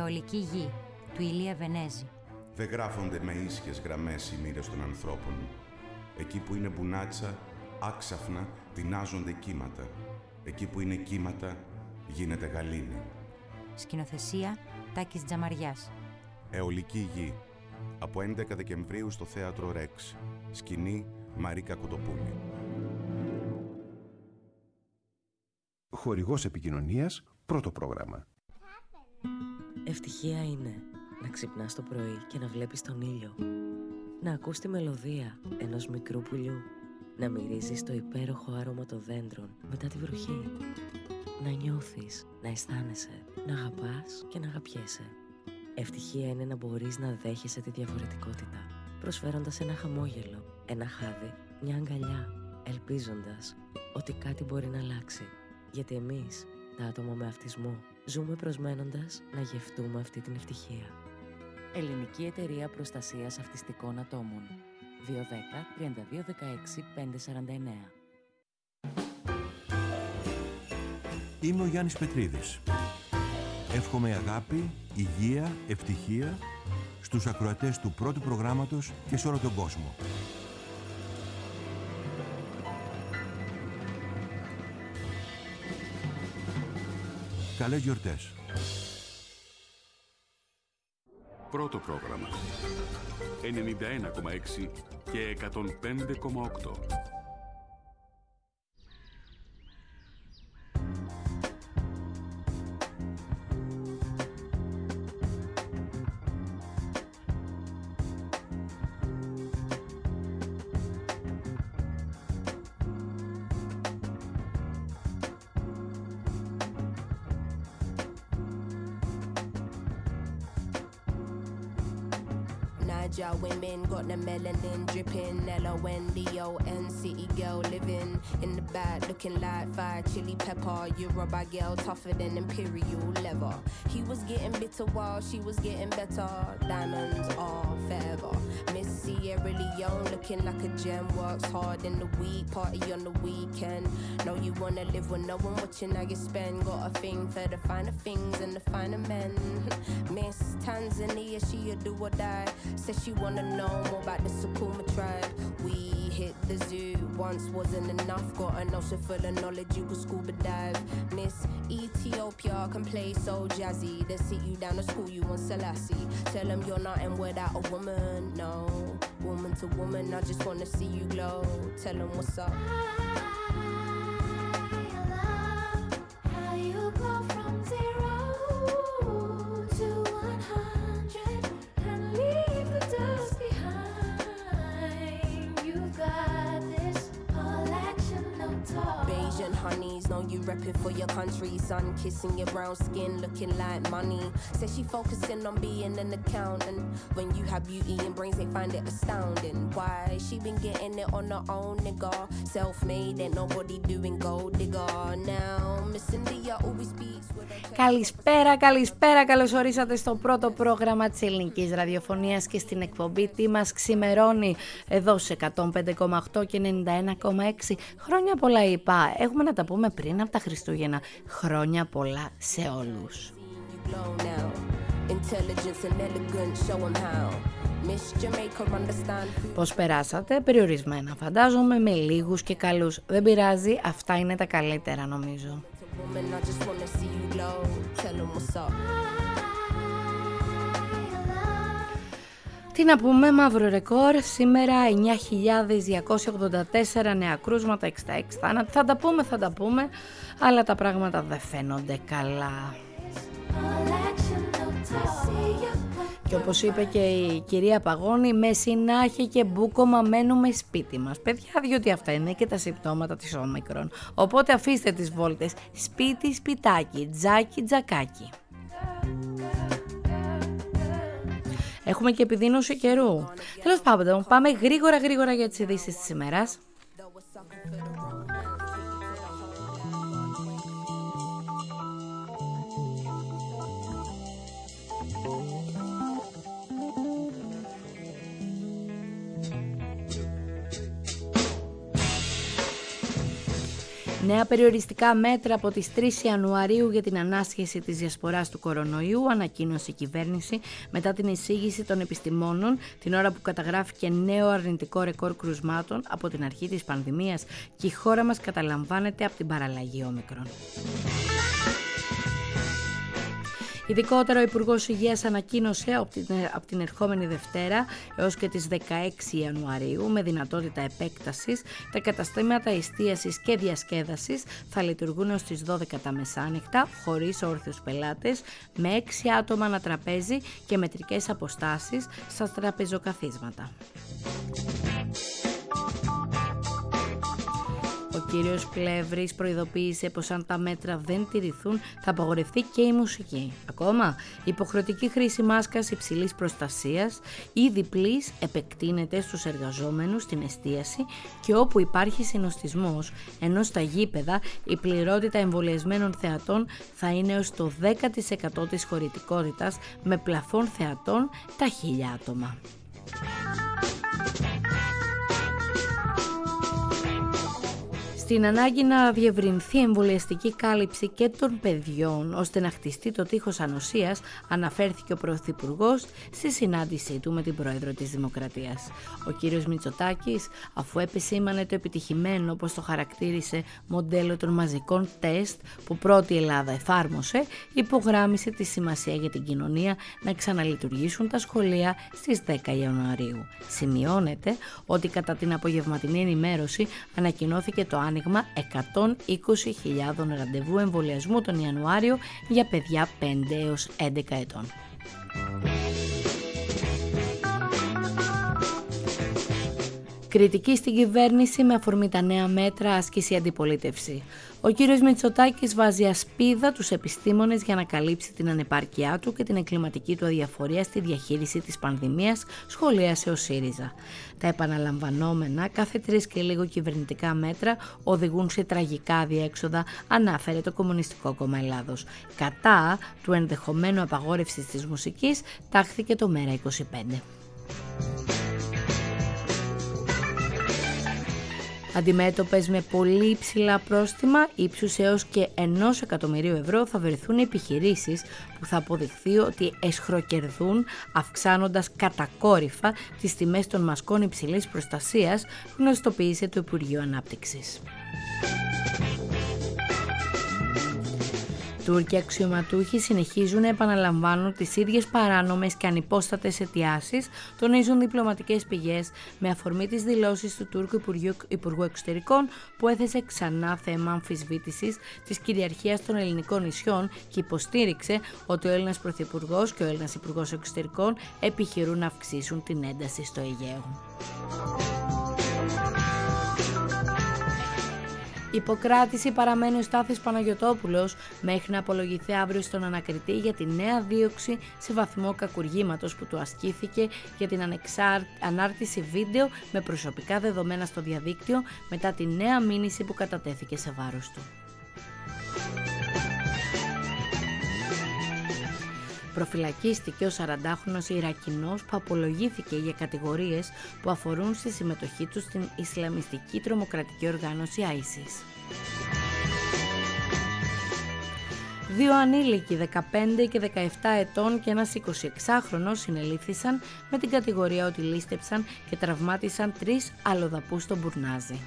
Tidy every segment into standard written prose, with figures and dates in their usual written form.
Αιωλική γη, του Ηλία Βενέζη. Δεν γράφονται με ίσιες γραμμές οι μοίρες των ανθρώπων. Εκεί που είναι μπουνάτσα, άξαφνα τεινάζονται κύματα. Εκεί που είναι κύματα, γίνεται γαλήνη. Σκηνοθεσία Τάκης Τζαμαριάς. Αιωλική γη. Από 11 Δεκεμβρίου στο Θέατρο Ρεξ. Σκηνή Μαρίκα Κοτοπούλη. Χορηγός επικοινωνίας, πρώτο πρόγραμμα. Ευτυχία είναι να ξυπνάς το πρωί και να βλέπεις τον ήλιο. Να ακούς τη μελωδία ενός μικρού πουλιού. Να μυρίζεις το υπέροχο άρωμα των δέντρων μετά τη βροχή. Να νιώθεις, να αισθάνεσαι, να αγαπάς και να αγαπιέσαι. Ευτυχία είναι να μπορείς να δέχεσαι τη διαφορετικότητα, προσφέροντας ένα χαμόγελο, ένα χάδι, μια αγκαλιά, ελπίζοντας ότι κάτι μπορεί να αλλάξει. Γιατί εμείς, τα άτομα με αυτισμό, ζούμε προσμένοντας να γευτούμε αυτή την ευτυχία. Ελληνική Εταιρεία Προστασίας Αυτιστικών Ατόμων. 210-3216-549. Είμαι ο Γιάννης Πετρίδης. Εύχομαι αγάπη, υγεία, ευτυχία στους ακροατές του πρώτου προγράμματος και σε όλο τον κόσμο. Καλές γιορτές. Πρώτο πρόγραμμα 91,6 και 105,8. Women got the melanin dripping, LONDON, city girl living in the back looking like fire chili pepper. Yoruba girl tougher than imperial leather. He was getting bitter while she was getting better. Diamonds are forever. Miss Sierra Leone looking like a gem, works hard in the week, party on the weekend. Know you wanna live with no one watching how you spend. Got a thing for the finer things and the finer men. Miss Tanzania, she a do or die. Says she wanna know more about the Sukuma tribe. We hit the zoo, once wasn't enough. Got an ocean full of knowledge, you could scuba dive. Miss Ethiopia can play so jazzy. They sit you down to school, you want Selassie. Tell them you're nothing without a woman, no. Woman to woman, I just wanna see you glow. Tell them what's up. Honeys, know you repping for your country. Sun kissing your brown skin, looking like money. Says she focusing on being an accountant. When you have beauty and brains, they find it astounding. Why? She been getting it on her own, nigga. Self-made, ain't nobody doing gold digger. Now, Miss India always speaks with her... Καλησπέρα, καλώς ορίσατε στο πρώτο πρόγραμμα της ελληνικής ραδιοφωνίας και στην εκπομπή Τι μας ξημερώνει εδώ σε 105,8 και 91,6. Χρόνια πολλά είπα, έχουμε να τα πούμε πριν από τα Χριστούγεννα. Χρόνια πολλά σε όλους. Πώς περάσατε? Περιορισμένα φαντάζομαι, με λίγους και καλούς. Δεν πειράζει, αυτά είναι τα καλύτερα νομίζω. Τι να πούμε, μαύρο ρεκόρ, σήμερα 9.284 νέα κρούσματα, 66 θάνατοι. Θα τα πούμε, αλλά τα πράγματα δεν φαίνονται καλά. Και όπως είπε και η κυρία Παγώνη, με συνάχη και μπούκομα μένουμε σπίτι μας. Παιδιά, διότι αυτά είναι και τα συμπτώματα της όμικρον. Οπότε αφήστε τις βόλτες σπίτι, σπιτάκι, τζάκι, τζακάκι. Έχουμε και επιδείνωση καιρού. Τέλος πάντων, πάμε γρήγορα για τις ειδήσεις της ημέρας. Νέα περιοριστικά μέτρα από τις 3 Ιανουαρίου για την ανάσχεση της διασποράς του κορονοϊού, ανακοίνωσε η κυβέρνηση μετά την εισήγηση των επιστημόνων την ώρα που καταγράφηκε νέο αρνητικό ρεκόρ κρουσμάτων από την αρχή της πανδημίας και η χώρα μας καταλαμβάνεται από την παραλλαγή Όμικρον. Ειδικότερα, ο Υπουργός Υγείας ανακοίνωσε από την ερχόμενη Δευτέρα έως και τις 16 Ιανουαρίου, με δυνατότητα επέκτασης, τα καταστήματα εστίασης και διασκέδασης θα λειτουργούν ως τις 12 τα μεσάνυχτα, χωρίς όρθιους πελάτες, με 6 άτομα ανά τραπέζι και μετρικές αποστάσεις στα τραπεζοκαθίσματα. Ο κύριος Πλεύρης προειδοποίησε πως αν τα μέτρα δεν τηρηθούν θα απαγορευτεί και η μουσική. Ακόμα, η υποχρεωτική χρήση μάσκας υψηλής προστασίας ή διπλής επεκτείνεται στους εργαζόμενους στην εστίαση και όπου υπάρχει συνοστισμός, ενώ στα γήπεδα η πληρότητα εμβολιασμένων θεατών θα είναι ως το 10% της χωρητικότητας, με πλαφόν θεατών τα 1.000 άτομα. Στην ανάγκη να διευρυνθεί η εμβολιαστική κάλυψη και των παιδιών ώστε να χτιστεί το τείχος ανοσίας, αναφέρθηκε ο Πρωθυπουργός στη συνάντησή του με την Πρόεδρο της Δημοκρατίας. Ο κύριος Μητσοτάκης, αφού επισήμανε το επιτυχημένο, όπως το χαρακτήρισε, μοντέλο των μαζικών τεστ που πρώτη Ελλάδα εφάρμοσε, υπογράμμισε τη σημασία για την κοινωνία να ξαναλειτουργήσουν τα σχολεία στις 10 Ιανουαρίου. Σημειώνεται ότι κατά την απογευματινή ενημέρωση ανακοινώθηκε το άνοιγμα 120.000 ραντεβού εμβολιασμού τον Ιανουάριο για παιδιά 5 έως 11 ετών. Κριτική στην κυβέρνηση με αφορμή τα νέα μέτρα, άσκηση αντιπολίτευση. Ο κύριος Μητσοτάκης βάζει ασπίδα τους επιστήμονες για να καλύψει την ανεπάρκειά του και την εγκληματική του αδιαφορία στη διαχείριση της πανδημίας, σχολίασε ο ΣΥΡΙΖΑ. Τα επαναλαμβανόμενα κάθε 3 και λίγο κυβερνητικά μέτρα οδηγούν σε τραγικά αδιέξοδα, ανάφερε το Κομμουνιστικό Κόμμα Ελλάδος. Κατά του ενδεχομένου απαγόρευσης της μουσικής τάχθηκε το Μέρα 25. Αντιμέτωπες με πολύ υψηλά πρόστιμα ύψους έως και 1 εκατομμυρίου ευρώ θα βρεθούν επιχειρήσεις που θα αποδειχθεί ότι εσχροκερδούν, αυξάνοντας κατακόρυφα τις τιμές των μασκών υψηλής προστασίας, γνωστοποίησε το Υπουργείο Ανάπτυξης. Τούρκοι αξιωματούχοι συνεχίζουν να επαναλαμβάνουν τις ίδιες παράνομες και ανυπόστατες αιτιάσεις, τονίζουν διπλωματικές πηγές, με αφορμή τις δηλώσεις του Τούρκου Υπουργού Εξωτερικών, που έθεσε ξανά θέμα αμφισβήτησης της κυριαρχίας των ελληνικών νησιών και υποστήριξε ότι ο Έλληνας Πρωθυπουργός και ο Έλληνας Υπουργός Εξωτερικών επιχειρούν να αυξήσουν την ένταση στο Αιγαίο. Υποκράτηση παραμένει ο Στάθης Παναγιωτόπουλος μέχρι να απολογηθεί αύριο στον ανακριτή για τη νέα δίωξη σε βαθμό κακουργήματος που του ασκήθηκε για την ανάρτηση βίντεο με προσωπικά δεδομένα στο διαδίκτυο μετά τη νέα μήνυση που κατατέθηκε σε βάρος του. Προφυλακίστηκε ο 40χρονος Ιρακινός που απολογήθηκε για κατηγορίες που αφορούν στη συμμετοχή του στην Ισλαμιστική τρομοκρατική οργάνωση ISIS. 2 ανήλικοι 15 και 17 ετών και ένας 26χρονος συνελήφθησαν με την κατηγορία ότι λήστεψαν και τραυμάτισαν 3 αλλοδαπούς στο Μπουρνάζι.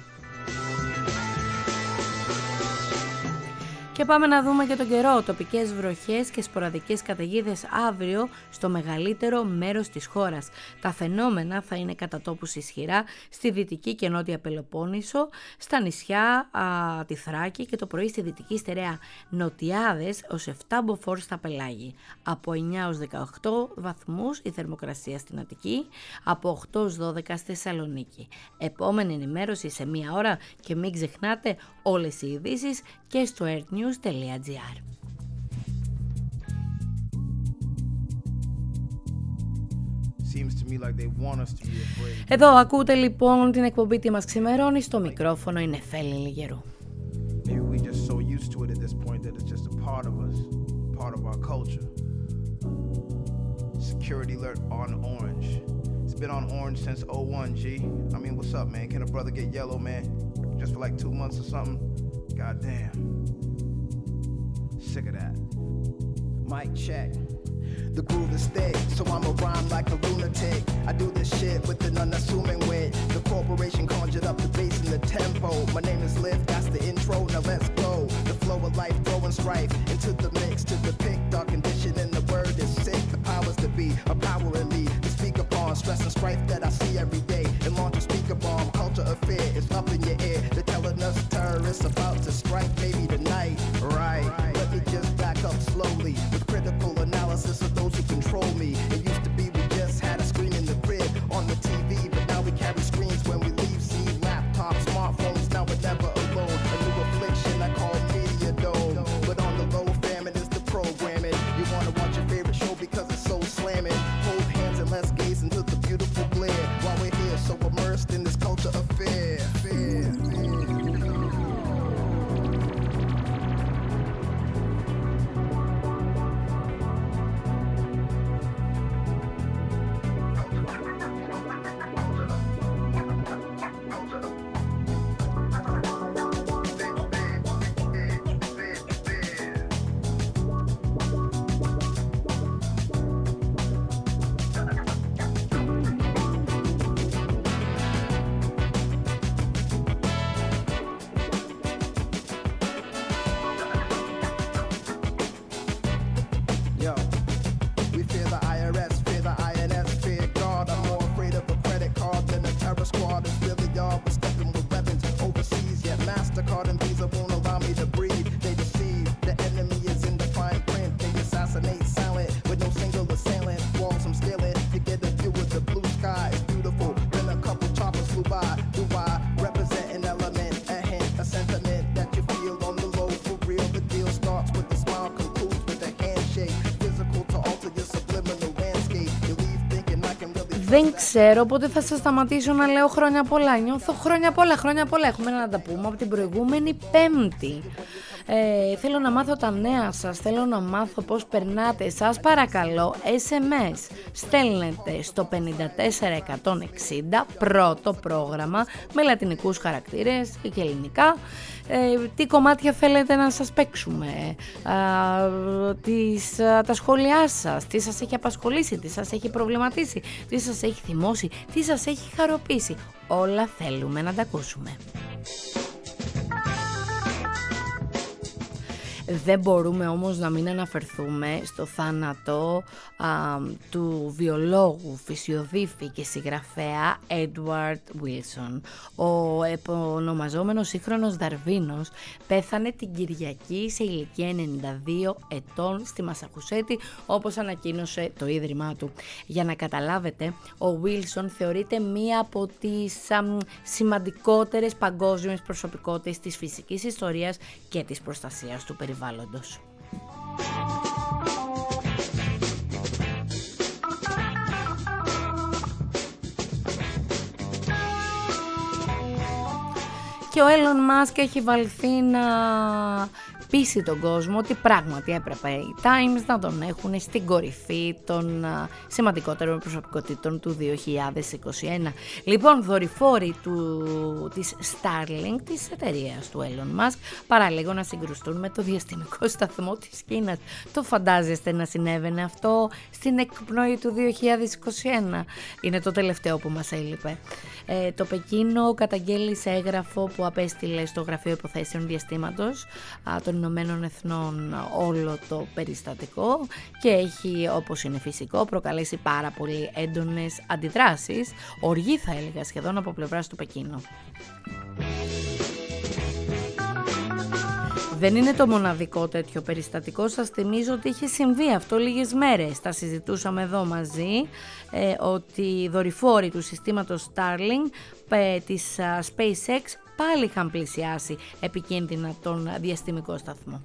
Και πάμε να δούμε και τον καιρό. Τοπικές βροχές και σποραδικές καταιγίδες αύριο στο μεγαλύτερο μέρος της χώρας. Τα φαινόμενα θα είναι κατά τόπους ισχυρά στη δυτική και νότια Πελοπόννησο, στα νησιά, τη Θράκη και το πρωί στη δυτική στερεά. Νοτιάδες ως 7 μποφόρ στα Πελάγη. Από 9 ως 18 βαθμούς η θερμοκρασία στην Αττική, από 8 ως 12 στη Θεσσαλονίκη. Επόμενη ενημέρωση σε 1 ώρα και μην ξεχνάτε όλες οι ειδήσεις και στο airnews.gr. Εδώ ακούτε λοιπόν την εκπομπή «Τι μας ξημερώνει», στο μικρόφωνο είναι Νεφέλη Λιγερού. Security alert on orange. It's been on orange since 01, G. I mean, what's up, man? Can a brother get yellow, man? Just for like 2 months or something? Goddamn. Sick of that. Mic check. The groove is thick, so I'ma rhyme like a lunatic. I do this shit with an unassuming wit. The corporation conjured up the bass and the tempo. My name is Lift, that's the intro, now let's go. The flow of life throwing strife into the mix to depict our condition, and the word is sick. The powers to be, a power in me to speak upon stress and strife that I see every day. And launch a speaker bomb, culture of fear is up in your ear. They're telling us terrorists about to strike, maybe tonight. Right, let me just back up slowly with critical analysis of those who control me. It used to be we just had a screen in the crib on the TV, but now we carry screens when we leave. See laptops, smartphones, now we're never alone. A new affliction I call media dome. But on the low, famine is the programming. You wanna watch your favorite show because it's so slamming. Hold hands and let's gaze into the beautiful glare while we're here so immersed in this culture affair. Δεν ξέρω πότε θα σας σταματήσω να λέω χρόνια πολλά. Νιώθω χρόνια πολλά. Έχουμε να τα πούμε από την προηγούμενη Πέμπτη. Θέλω να μάθω τα νέα σας, θέλω να μάθω πώς περνάτε. Σας παρακαλώ, SMS στέλνετε στο 54160, πρώτο πρόγραμμα με λατινικούς χαρακτήρες και ελληνικά. Τι κομμάτια θέλετε να σας παίξουμε, τα σχόλιά σας, τι σας έχει απασχολήσει, τι σας έχει προβληματίσει, τι σας έχει θυμώσει, τι σας έχει χαροποιήσει. Όλα θέλουμε να τα ακούσουμε. Δεν μπορούμε όμως να μην αναφερθούμε στο θάνατο του βιολόγου, φυσιοδίφη και συγγραφέα Edward Wilson. Ο επωνομαζόμενος σύγχρονος Δαρβίνος πέθανε την Κυριακή σε ηλικία 92 ετών στη Μασαχουσέτη, όπως ανακοίνωσε το ίδρυμά του. Για να καταλάβετε, ο Wilson θεωρείται μία από τις σημαντικότερες παγκόσμιες προσωπικότητες της φυσικής ιστορίας και της προστασίας του περιβάλλοντος. Και ο Elon Musk έχει βαλθεί να πείσει τον κόσμο ότι πράγματι έπρεπε οι Times να τον έχουν στην κορυφή των σημαντικότερων προσωπικότητων του 2021. Λοιπόν, δορυφόροι της Starlink, της εταιρείας του Elon Musk, παραλίγο να συγκρουστούν με το διαστημικό σταθμό της Κίνας. Το φαντάζεστε να συνέβαινε αυτό στην εκπνοή του 2021? Είναι το τελευταίο που μας έλειπε. Το Πεκίνο καταγγέλει σε έγγραφο που απέστειλε στο Γραφείο Υποθέσεων Διαστήματος των Ηνωμένων Εθνών όλο το περιστατικό και έχει, όπως είναι φυσικό, προκαλέσει πάρα πολύ έντονες αντιδράσεις, οργή θα έλεγα σχεδόν από πλευράς του Πεκίνου. Δεν είναι το μοναδικό τέτοιο περιστατικό, σας θυμίζω ότι είχε συμβεί αυτό λίγες μέρες. Τα συζητούσαμε εδώ μαζί, ότι οι δορυφόροι του συστήματος Starlink της SpaceX πάλι είχαν πλησιάσει επικίνδυνα τον διαστημικό σταθμό.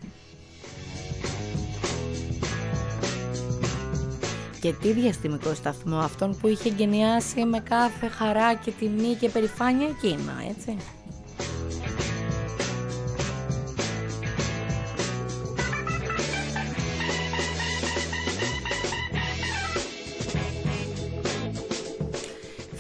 Και τι διαστημικό σταθμό? Αυτόν που είχε εγκαινιάσει με κάθε χαρά και τιμή και περηφάνεια η Κίνα, έτσι.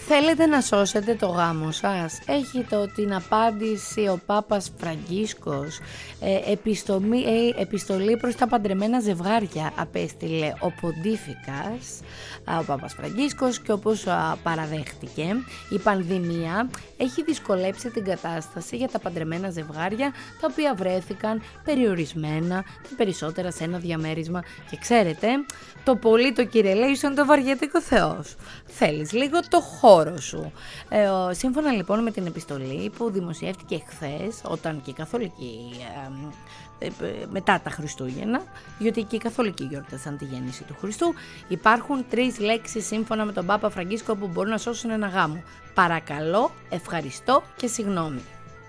Θέλετε να σώσετε το γάμο σας? Έχετε την απάντηση ο Πάπας Φραγκίσκος. Επιστολή προς τα παντρεμένα ζευγάρια απέστειλε ο Ποντίφικας, ο Πάπας Φραγκίσκος, και όπως παραδέχτηκε, η πανδημία έχει δυσκολέψει την κατάσταση για τα παντρεμένα ζευγάρια, τα οποία βρέθηκαν περιορισμένα, τα περισσότερα σε ένα διαμέρισμα, και ξέρετε, το πολύ το κυρελέησον το βαριέται και ο Θεός. Θέλεις λίγο το χώρο σου. Σύμφωνα λοιπόν με την επιστολή που δημοσιεύτηκε χθες, όταν και οι καθολικοί μετά τα Χριστούγεννα, διότι και οι καθολικοί γιόρτασαν τη γέννηση του Χριστού, υπάρχουν 3 λέξεις σύμφωνα με τον Πάπα Φραγκίσκο που μπορούν να σώσουν ένα γάμο: παρακαλώ, ευχαριστώ και συγγνώμη.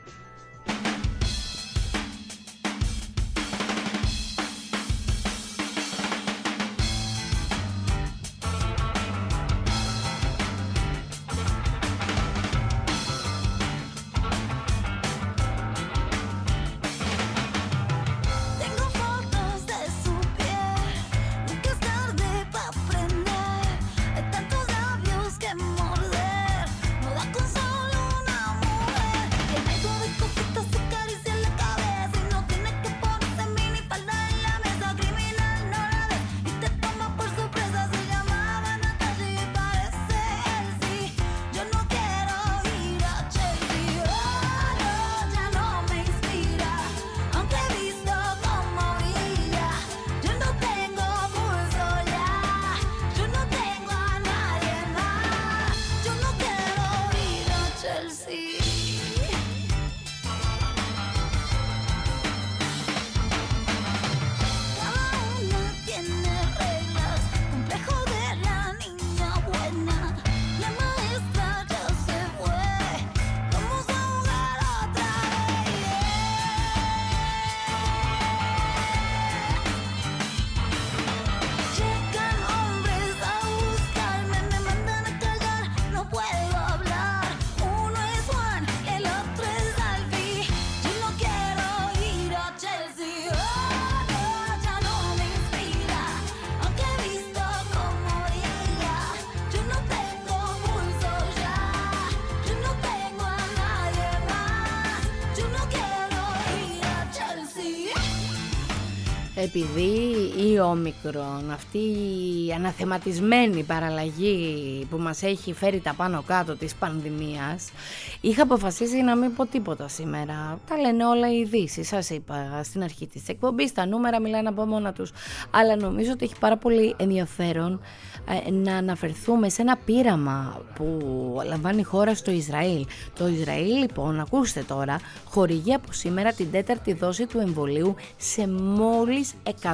Επειδή η Όμικρον, αυτή η αναθεματισμένη παραλλαγή που μας έχει φέρει τα πάνω κάτω της πανδημίας, είχα αποφασίσει να μην πω τίποτα σήμερα. Τα λένε όλα οι ειδήσεις, σας είπα στην αρχή της εκπομπής, τα νούμερα μιλάνε από μόνα τους. Αλλά νομίζω ότι έχει πάρα πολύ ενδιαφέρον να αναφερθούμε σε ένα πείραμα που λαμβάνει η χώρα στο Ισραήλ. Το Ισραήλ, λοιπόν, ακούστε τώρα, χορηγεί από σήμερα την 4η δόση του εμβολίου σε μόλις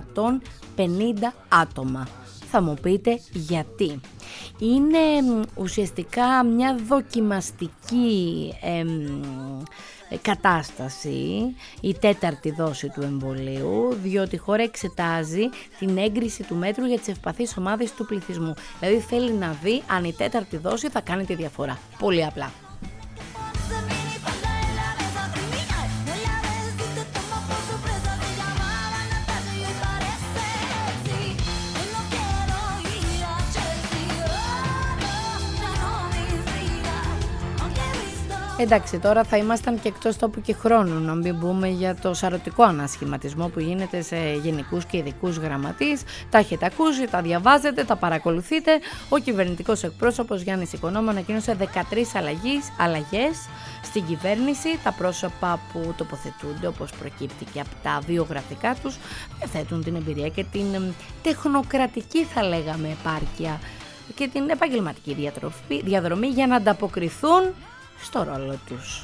150 άτομα. Θα μου πείτε γιατί. Είναι ουσιαστικά μια δοκιμαστική κατάσταση, η 4η δόση του εμβολίου, διότι η χώρα εξετάζει την έγκριση του μέτρου για τις ευπαθείς ομάδες του πληθυσμού. Δηλαδή θέλει να δει αν η 4η δόση θα κάνει τη διαφορά. Πολύ απλά. Εντάξει, τώρα θα ήμασταν και εκτός τόπου και χρόνου, να μην πούμε για το σαρωτικό ανασχηματισμό που γίνεται σε γενικούς και ειδικούς γραμματείς. Τα έχετε ακούσει, τα διαβάζετε, τα παρακολουθείτε. Ο κυβερνητικός εκπρόσωπος Γιάννης Οικονόμου ανακοίνωσε 13 αλλαγές στην κυβέρνηση. Τα πρόσωπα που τοποθετούνται, όπως προκύπτει και από τα βιογραφικά τους, θέτουν την εμπειρία και την τεχνοκρατική, θα λέγαμε, επάρκεια και την επαγγελματική διαδρομή για να ανταποκριθούν στο ρόλο τους.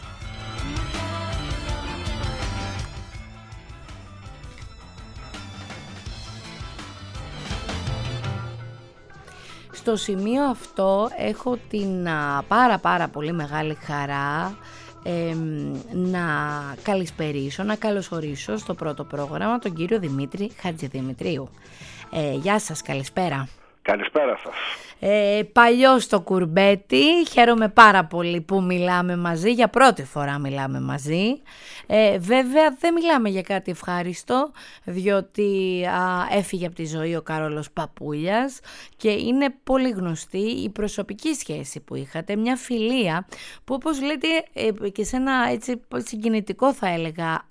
Στο σημείο αυτό έχω την πάρα πολύ μεγάλη χαρά να καλησπερίσω, να καλωσορίσω στο πρώτο πρόγραμμα τον κύριο Δημήτρη Χατζηδημητρίου. Γεια σας, καλησπέρα. Καλησπέρα σας. Παλιός στο κουρμπέτι, χαίρομαι πάρα πολύ που μιλάμε μαζί, για πρώτη φορά μιλάμε μαζί. Βέβαια δεν μιλάμε για κάτι ευχάριστο, διότι έφυγε από τη ζωή ο Κάρολος Παπούλιας και είναι πολύ γνωστή η προσωπική σχέση που είχατε, μια φιλία που όπως λέτε και σε ένα έτσι συγκινητικό θα έλεγα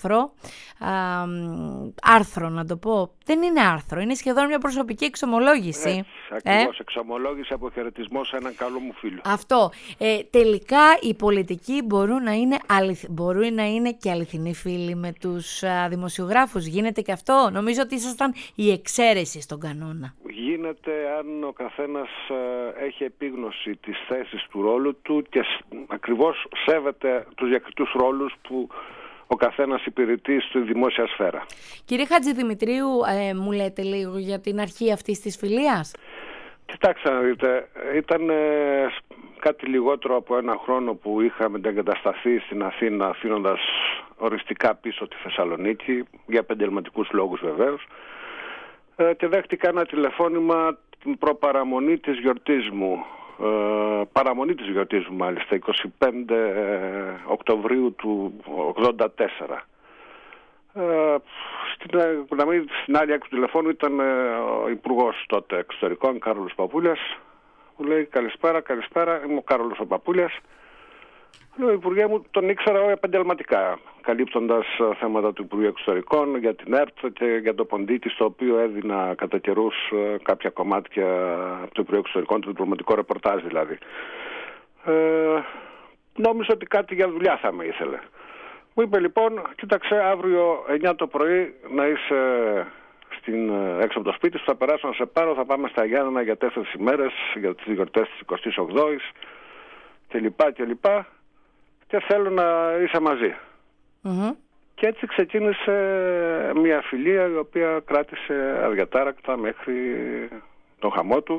άρθρο να το πω, δεν είναι άρθρο, είναι σχεδόν μια προσωπική εξομολόγηση. Ακριβώς, εξομολόγηση, αποχαιρετισμό σε έναν καλό μου φίλο. Αυτό. Τελικά οι πολιτικοί μπορούν να είναι και αληθινοί φίλοι με τους δημοσιογράφους. Γίνεται και αυτό. Νομίζω ότι ήσασταν η εξαίρεση στον κανόνα. Γίνεται αν ο καθένας έχει επίγνωση της θέσης του ρόλου του και ακριβώς σέβεται τους διακριτούς ρόλους που ο καθένας υπηρετεί στη δημόσια σφαίρα. Κύριε Χατζηδημητρίου, μου λέτε λίγο για την αρχή αυτής της φιλίας? Κοιτάξτε να δείτε, ήταν κάτι λιγότερο από ένα χρόνο που είχαμε εγκατασταθεί στην Αθήνα, αφήνοντας οριστικά πίσω τη Θεσσαλονίκη, για επαγγελματικούς λόγους βεβαίως, και δέχτηκα ένα τηλεφώνημα την προπαραμονή της γιορτής μου. Παραμονή της γιορτής μου μάλιστα, 25 Οκτωβρίου του 1984. Στην άλλη άκρη του τηλεφώνου ήταν ο υπουργός τότε εξωτερικών, Κάρολος Παπούλιας. Μου λέει καλησπέρα, είμαι ο Κάρολος Παπούλιας. Λέω, Υπουργέ μου, τον ήξερα επαγγελματικά, καλύπτοντας θέματα του Υπουργείου Εξωτερικών για την ΕΡΤ και για το Ποντίκι, στο οποίο έδινα κατά καιρούς κάποια κομμάτια από το Υπουργείο Εξωτερικών, το διπλωματικό ρεπορτάζ δηλαδή. Νόμιζα ότι κάτι για δουλειά θα με ήθελε. Μου είπε λοιπόν, κοίταξε, αύριο 9 το πρωί να είσαι έξω από το σπίτι σου, θα περάσω να σε πάρω, θα πάμε στα Γιάννενα για 4 ημέρες, για τις γιορτές της 28ης κλπ. Και θέλω να είσαι μαζί. Και έτσι ξεκίνησε μια φιλία η οποία κράτησε αδιατάρακτα μέχρι τον χαμό του.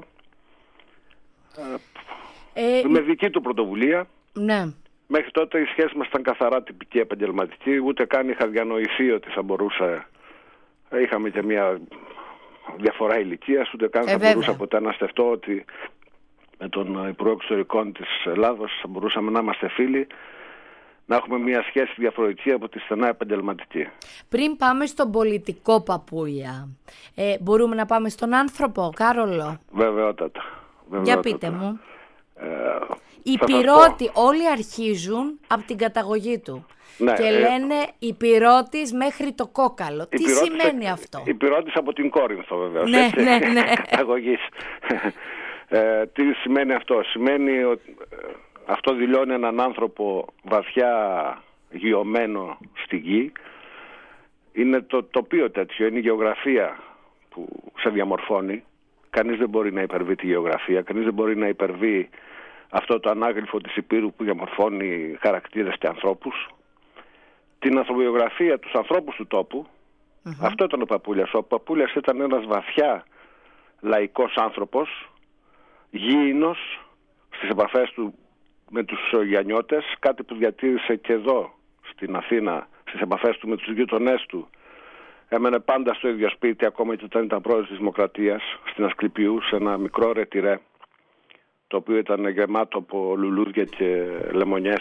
Με δική του πρωτοβουλία. Ναι. Μέχρι τότε η σχέση μας ήταν καθαρά τυπική επαγγελματική, ούτε καν είχα διανοηθεί ότι θα μπορούσε. Είχαμε και μια διαφορά ηλικίας, ούτε καν θα μπορούσα ποτέ να σκεφτώ ότι με τον Υπουργό Εξωτερικών της Ελλάδος θα μπορούσαμε να είμαστε φίλοι, να έχουμε μια σχέση διαφορετική από τη στενά επαγγελματική. Πριν πάμε στον πολιτικό Παπούλια, μπορούμε να πάμε στον άνθρωπο, Κάρολο? Βεβαιότατα. Για πείτε μου. Υπηρώτη, όλοι αρχίζουν από την καταγωγή του. Ναι, και λένε υπηρώτης μέχρι το κόκαλο. Τι σημαίνει αυτό? Υπηρώτης από την Κόρινθο βεβαίως. Ναι. Καταγωγής. Τι σημαίνει αυτό? Σημαίνει ότι αυτό δηλώνει έναν άνθρωπο βαθιά γειωμένο στη γη. Είναι το τοπίο τέτοιο, είναι η γεωγραφία που σε διαμορφώνει. Κανείς δεν μπορεί να υπερβεί τη γεωγραφία, κανείς δεν μπορεί να υπερβεί αυτό το ανάγλυφο της Υπήρου που διαμορφώνει χαρακτήρες και ανθρώπους. Την ανθρωπογεωγραφία, τους ανθρώπους του τόπου. Αυτό ήταν ο Παπούλιας. Ο Παπούλιας ήταν ένας βαθιά λαϊκός άνθρωπος, γήινος στις επαφές του με τους Γιαννιώτες, κάτι που διατήρησε και εδώ στην Αθήνα στις επαφές του με τους γείτονές του. Έμενε πάντα στο ίδιο σπίτι, ακόμα και όταν ήταν πρόεδρος της Δημοκρατίας, στην Ασκληπιού, σε ένα μικρό ρετυρέ, το οποίο ήταν γεμάτο από λουλούδια και λεμονιές,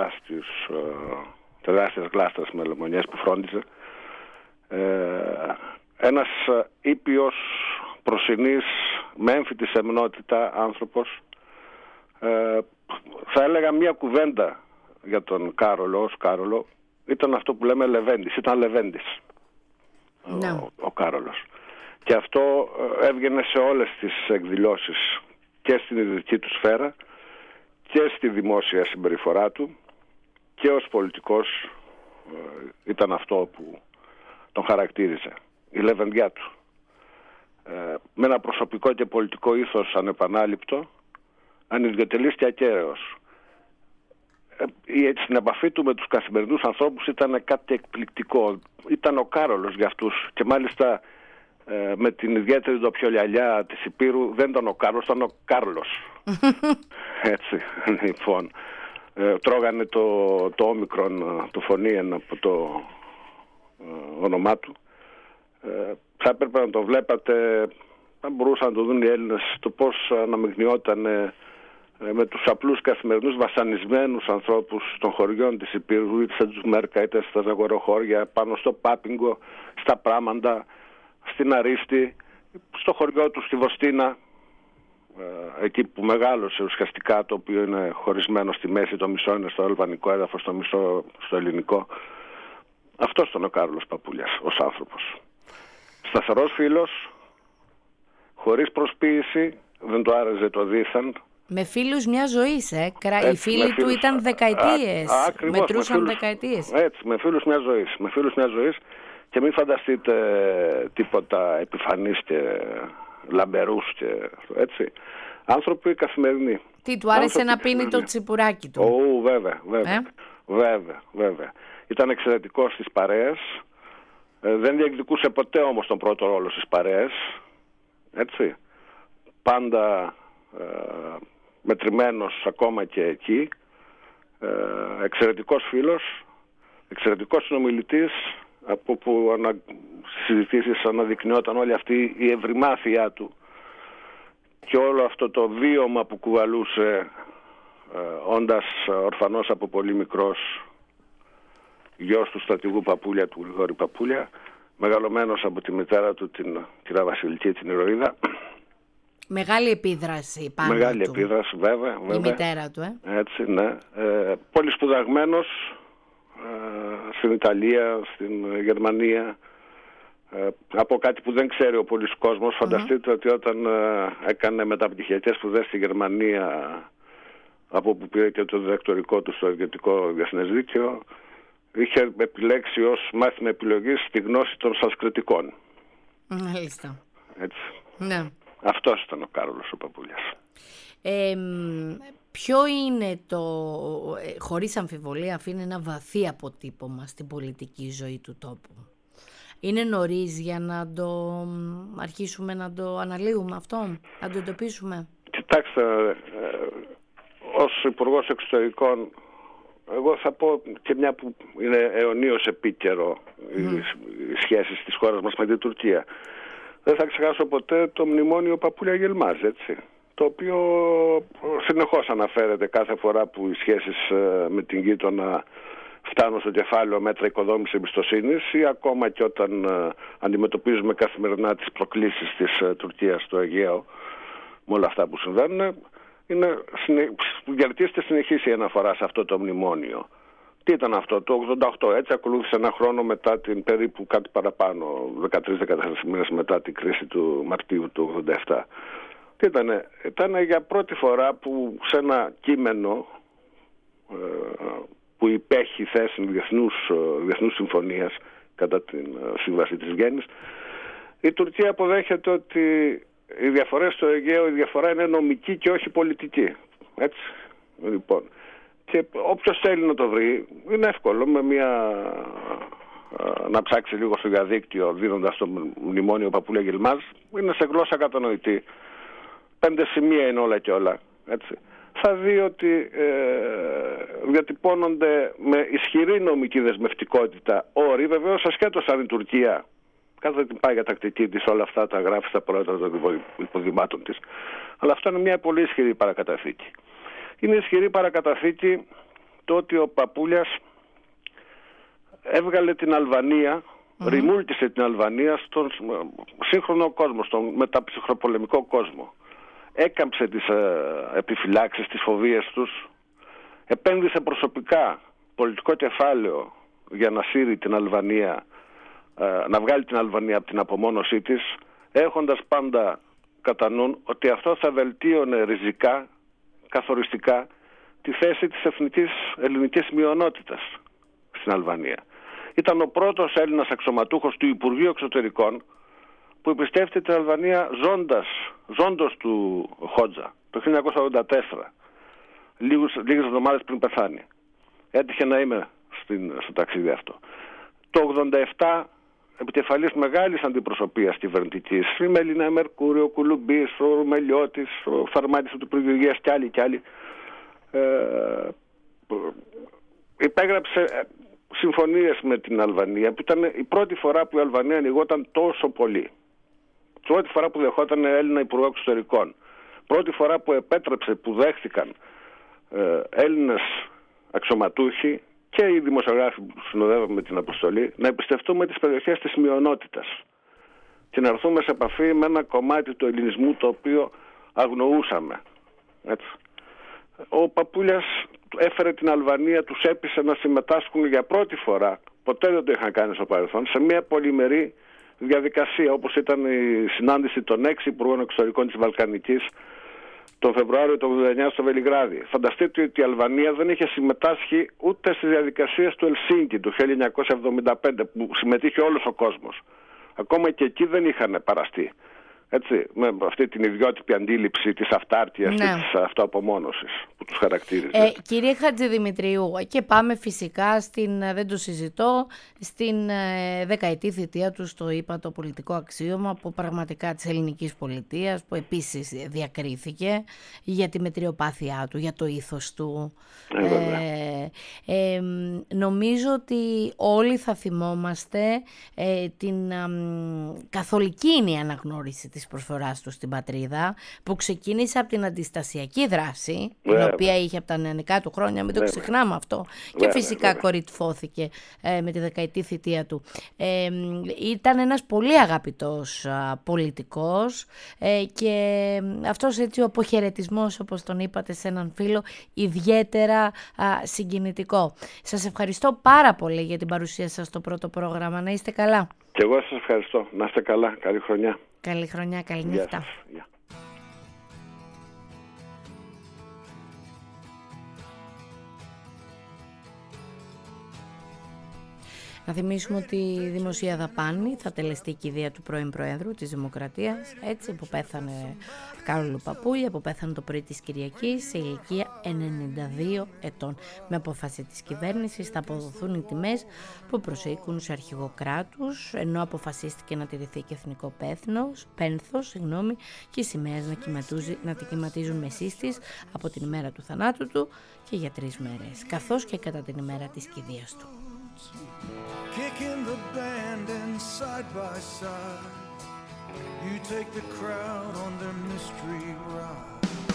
τεράστιες γλάστρες με λεμονιές που φρόντιζε. Ένας ήπιος, προσινής, με έμφυτη σεμνότητα άνθρωπος. Θα έλεγα μια κουβέντα για τον Κάρολο, ως Κάρολο, ήταν αυτό που λέμε λεβέντης, ήταν λεβέντης. Ο Κάρολος. Και αυτό έβγαινε σε όλες τις εκδηλώσεις, και στην ιδρυτική του σφαίρα και στη δημόσια συμπεριφορά του, και ως πολιτικός ήταν αυτό που τον χαρακτήριζε, η λεβεντιά του. Με ένα προσωπικό και πολιτικό ήθος ανεπανάληπτο, ανιδιοτελής και ακέραιος. Στην επαφή του με τους καθημερινούς ανθρώπους ήταν κάτι εκπληκτικό. Ήταν ο Κάρολος για αυτούς, και μάλιστα με την ιδιαίτερη ντοπιολιαλιά της Υπήρου δεν ήταν ο Κάρολος, ήταν ο Κάρλος. Έτσι, λοιπόν. Τρώγανε το όμικρον, το φωνήεν από το όνομά του. Θα έπρεπε να το βλέπατε θα μπορούσαν να το δουν οι Έλληνες το πώς αναμειγνιόταν με τους απλούς καθημερινούς βασανισμένους ανθρώπους των χωριών της Υπήρου, είτε στα Τζουμέρκα είτε στα Ζαγοροχώρια, πάνω στο Πάπιγκο, στα Πράμαντα, στην Αρίστη, στο χωριό του στη Βοστίνα, εκεί που μεγάλωσε ουσιαστικά, το οποίο είναι χωρισμένο στη μέση, το μισό είναι στο αλβανικό έδαφος, το μισό στο ελληνικό. Αυτός ήταν ο Κάρολος Παπούλιας ως άνθρωπος. Σταθερός φίλος, χωρίς προσποίηση, δεν το άρεσε το δίθεν. Με φίλους μια ζωής, οι φίλοι του ήταν δεκαετίες, μετρούσαν δεκαετίες. Έτσι, με φίλους μια ζωής, και μην φανταστείτε τίποτα επιφανείς και λαμπερούς και έτσι. Άνθρωποι καθημερινοί. Τι, του άρεσε να πίνει το τσιπουράκι του? Βέβαια. Ήταν εξαιρετικός στις παρέες. Δεν διεκδικούσε ποτέ όμως τον πρώτο ρόλο στις παρέες. Έτσι. Πάντα μετρημένος ακόμα και εκεί. Εξαιρετικός φίλος, εξαιρετικός συνομιλητής, από που στις συζητήσεις αναδεικνυόταν όλη αυτή η ευρυμάθειά του και όλο αυτό το βίωμα που κουβαλούσε, όντας ορφανός από πολύ μικρός, γιος του στρατηγού Παπούλια, του Γρηγόρη Παπούλια, μεγαλωμένος από τη μητέρα του, την κυρία Βασιλική, την ηρωίδα. Μεγάλη επίδραση πάνω του. Μεγάλη επίδραση, βέβαια. Η μητέρα του, Έτσι, ναι. Πολύ σπουδαγμένος στην Ιταλία, στην Γερμανία, από κάτι που δεν ξέρει ο πολύς κόσμος. Φανταστείτε ότι όταν έκανε μεταπτυχιακές σπουδές στη Γερμανία, από που πήρε και το διδακτορικό του στο Ιδιωτικό Διεθνές Δίκαιο, είχε επιλέξει ως μάθημα επιλογής τη γνώση των σανσκριτικών. Μάλιστα. Έτσι. Ναι. Αυτός ήταν ο Κάρολος ο Παπούλιας. Ποιο είναι το, χωρίς αμφιβολία, αφήνει ένα βαθύ αποτύπωμα στην πολιτική ζωή του τόπου? Είναι νωρίς για να το αρχίσουμε να το αναλύουμε αυτό, να το εντοπίσουμε? Κοιτάξτε, ως Υπουργός Εξωτερικών, εγώ θα πω και μια που είναι αιωνίως επίκαιρο οι σχέσεις της χώρας μας με την Τουρκία. Δεν θα ξεχάσω ποτέ το μνημόνιο Παπούλια-Γελμάζ, έτσι, το οποίο συνεχώς αναφέρεται κάθε φορά που οι σχέσεις με την γείτονα φτάνουν στο κεφάλαιο μέτρα οικοδόμησης εμπιστοσύνης, ή ακόμα και όταν αντιμετωπίζουμε καθημερινά τις προκλήσεις της Τουρκίας στο Αιγαίο με όλα αυτά που συμβαίνουν. Διαρκείται συνεχής η αναφορά σε αυτό το μνημόνιο. Τι ήταν αυτό, το 88, έτσι ακολούθησε ένα χρόνο μετά την, περίπου κάτι παραπάνω, 13-14 μήνες μετά την κρίση του Μαρτίου του 87. Τι ήτανε? Ήτανε για πρώτη φορά που σε ένα κείμενο που υπέχει θέση διεθνούς συμφωνίας κατά την Σύμβαση της Βιέννης, η Τουρκία αποδέχεται ότι οι διαφορές στο Αιγαίο, η διαφορά είναι νομική και όχι πολιτική. Έτσι, λοιπόν. Και όποιος θέλει να το βρει, είναι εύκολο να ψάξει λίγο στο διαδίκτυο, δίνοντας το μνημόνιο Παπούλια-Γελμάζ, είναι σε γλώσσα κατανοητή. 5 σημεία είναι όλα και όλα. Έτσι. Θα δει ότι διατυπώνονται με ισχυρή νομική δεσμευτικότητα όροι, βεβαίως ασχέτως αν η Τουρκία κάθε την πάει για τακτική της, όλα αυτά τα γράφει στα πρώτα των υποδημάτων της. Αλλά αυτό είναι μια πολύ ισχυρή παρακαταθήκη. Είναι ισχυρή παρακαταθήκη το ότι ο Παπούλιας έβγαλε την Αλβανία, ρημούλκησε την Αλβανία στον σύγχρονο κόσμο, στον μεταψυχροπολεμικό κόσμο. Έκαμψε τις επιφυλάξεις, τις φοβίες τους, επένδυσε προσωπικά πολιτικό κεφάλαιο για να σύρει την Αλβανία, να βγάλει την Αλβανία από την απομόνωσή της, έχοντας πάντα κατά νου ότι αυτό θα βελτίωνε ριζικά, καθοριστικά, τη θέση της εθνικής ελληνικής μειονότητας στην Αλβανία. Ήταν ο πρώτος Έλληνας αξιωματούχος του Υπουργείου Εξωτερικών που εμπιστεύτηκε την Αλβανία ζώντος του Χότζα το 1984, λίγες εβδομάδες πριν πεθάνει. Έτυχε να είμαι στο ταξίδι αυτό. Το 1987 επικεφαλής μεγάλης αντιπροσωπείας κυβερνητικής, η Μελίνα Μερκούριο, ο Κουλουμπής, ο Μελιώτης, ο Φαρμάτης του Υπουργείου Υγείας και άλλοι, υπέγραψε συμφωνίες με την Αλβανία, που ήταν η πρώτη φορά που η Αλβανία ανοιγόταν τόσο πολύ. Πρώτη φορά που δεχόταν Έλληνα Υπουργό Εξωτερικών. Πρώτη φορά που επέτρεψε, που δέχτηκαν Έλληνες αξιωματούχοι και οι δημοσιογράφοι που συνοδεύαμε με την αποστολή να εμπιστευτούμε τις περιοχές της μειονότητας και να έρθουμε σε επαφή με ένα κομμάτι του ελληνισμού το οποίο αγνοούσαμε. Έτσι. Ο Παπούλιας έφερε την Αλβανία, τους έπεισε να συμμετάσχουν για πρώτη φορά, ποτέ δεν το είχαν κάνει στο παρελθόν, σε μια πολυμερή διαδικασία, όπως ήταν η συνάντηση των 6 Υπουργών Εξωτερικών της Βαλκανικής τον Φεβρουάριο του 1989 στο Βελιγράδι. Φανταστείτε ότι η Αλβανία δεν είχε συμμετάσχει ούτε στις διαδικασίες του Ελσίνκι του 1975 που συμμετείχε όλος ο κόσμος. Ακόμα και εκεί δεν είχαν παραστεί. Έτσι, με αυτή την ιδιότυπη αντίληψη της αυτάρτειας και της αυτοαπομόνωσης που τους χαρακτήριζε. Κύριε Χατζηδημητρίου, και πάμε φυσικά δεν το συζητώ, στην δεκαετή θητεία του στο ύπατο πολιτικό αξίωμα που πραγματικά της ελληνικής πολιτείας, που επίσης διακρίθηκε για τη μετριοπάθειά του, για το ήθος του. Νομίζω ότι όλοι θα θυμόμαστε την καθολική είναι η αναγνώριση της προσφοράς του στην πατρίδα, που ξεκίνησε από την αντιστασιακή δράση, την οποία είχε από τα νεανικά του χρόνια, μην το ξεχνάμε αυτό, και φυσικά κορυφώθηκε με τη δεκαετή θητεία του. Ήταν ένας πολύ αγαπητός πολιτικός και αυτός έτσι ο αποχαιρετισμός, όπως τον είπατε σε έναν φίλο, ιδιαίτερα συγκινητικό. Σας ευχαριστώ πάρα πολύ για την παρουσία σας στο πρώτο πρόγραμμα. Να είστε καλά. Και εγώ σας ευχαριστώ. Να είστε καλά. Καλή χρονιά. Καλή χρονιά, καλή νύχτα. Να θυμίσουμε ότι η δημοσία δαπάνη θα τελεστεί κηδεία του πρώην Προέδρου της Δημοκρατίας, έτσι, που πέθανε Κάρολου Παπούλια, που πέθανε το πρωί της Κυριακής σε ηλικία 92 ετών. Με απόφαση της κυβέρνησης θα αποδοθούν οι τιμές που προσήκουν σε αρχηγό κράτους, ενώ αποφασίστηκε να τηρηθεί και εθνικό πένθος και οι σημαίες να τη κυματίζουν με σύστης από την ημέρα του θανάτου του και για 3 μέρες, καθώς και κατά την ημέρα της κηδείας του. Kicking the band and side by side, you take the crowd on their mystery ride.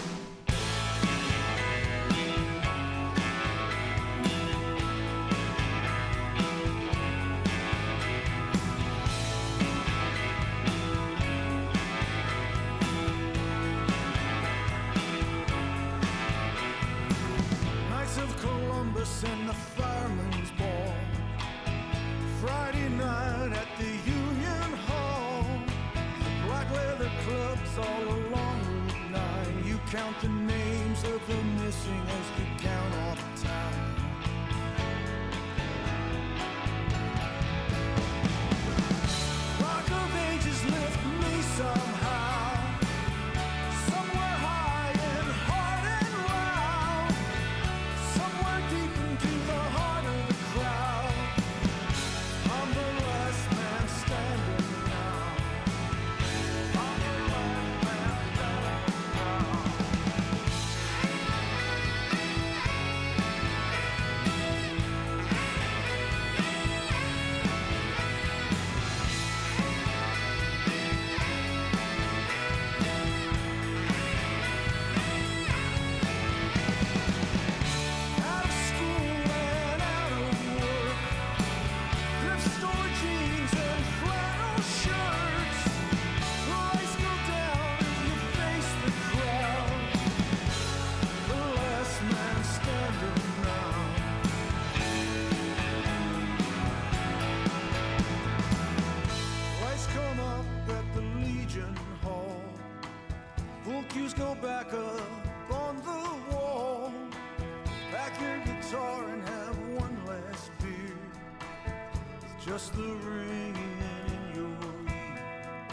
Knights of Columbus and the Fireman's Ball, Friday night at the Union Hall, black leather clubs all along Route 9. You count the names of the missing as you count off time. Rock of Ages lift me somehow, somewhere high and hard and loud, somewhere deep into the heart of the crowd. I'm the last man standing now. I'm the last man standing now. Out of school and out of work, thrift store jeans and flannel shirts. The lights go down as you face the crowd. The last man standing now. Lights come up at the Legion Hall. Full cues go back up on the wall. Pack your guitar and have one last beer. It's just the ringing in your ear.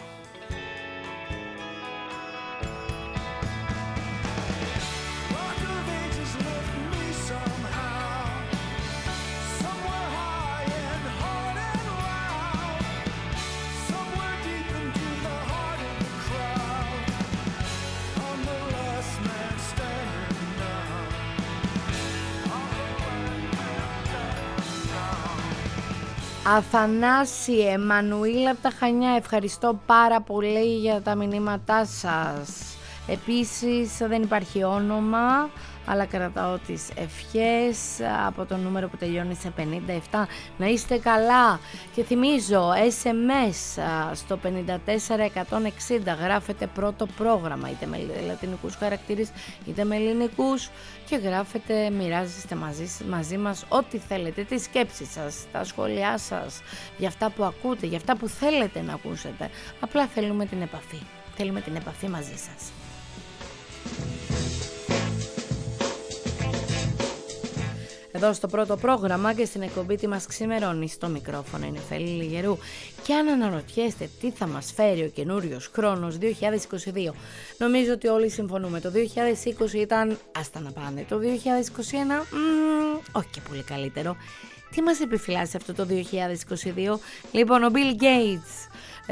Rock of Ages lift me somehow, somewhere high and hard and loud, somewhere deep into the heart of the crowd. I'm the last man standing now. I'm the last man standing now. Αθανάση, Εμμανουήλ από τα Χανιά, ευχαριστώ πάρα πολύ για τα μηνύματά σας. Επίσης δεν υπάρχει όνομα, αλλά κρατάω τις ευχές από το νούμερο που τελειώνει σε 57. Να είστε καλά και θυμίζω SMS στο 54160 γράφετε πρώτο πρόγραμμα, είτε με λατινικούς χαρακτήρες είτε με ελληνικούς, και γράφετε, μοιράζεστε μαζί μας ό,τι θέλετε, τις σκέψεις σας, τα σχόλιά σας, για αυτά που ακούτε, για αυτά που θέλετε να ακούσετε. Απλά θέλουμε την επαφή μαζί σας. Εδώ στο πρώτο πρόγραμμα και στην εκπομπή τι μας ξημερώνει, στο μικρόφωνο είναι Φέλη Λιγερού. Και αν αναρωτιέστε τι θα μας φέρει ο καινούριος χρόνος 2022, νομίζω ότι όλοι συμφωνούμε. Το 2020 ήταν άστα να πάνε. Το 2021 όχι και πολύ καλύτερο. Τι μας επιφυλάσσει αυτό το 2022? Λοιπόν, ο Bill Gates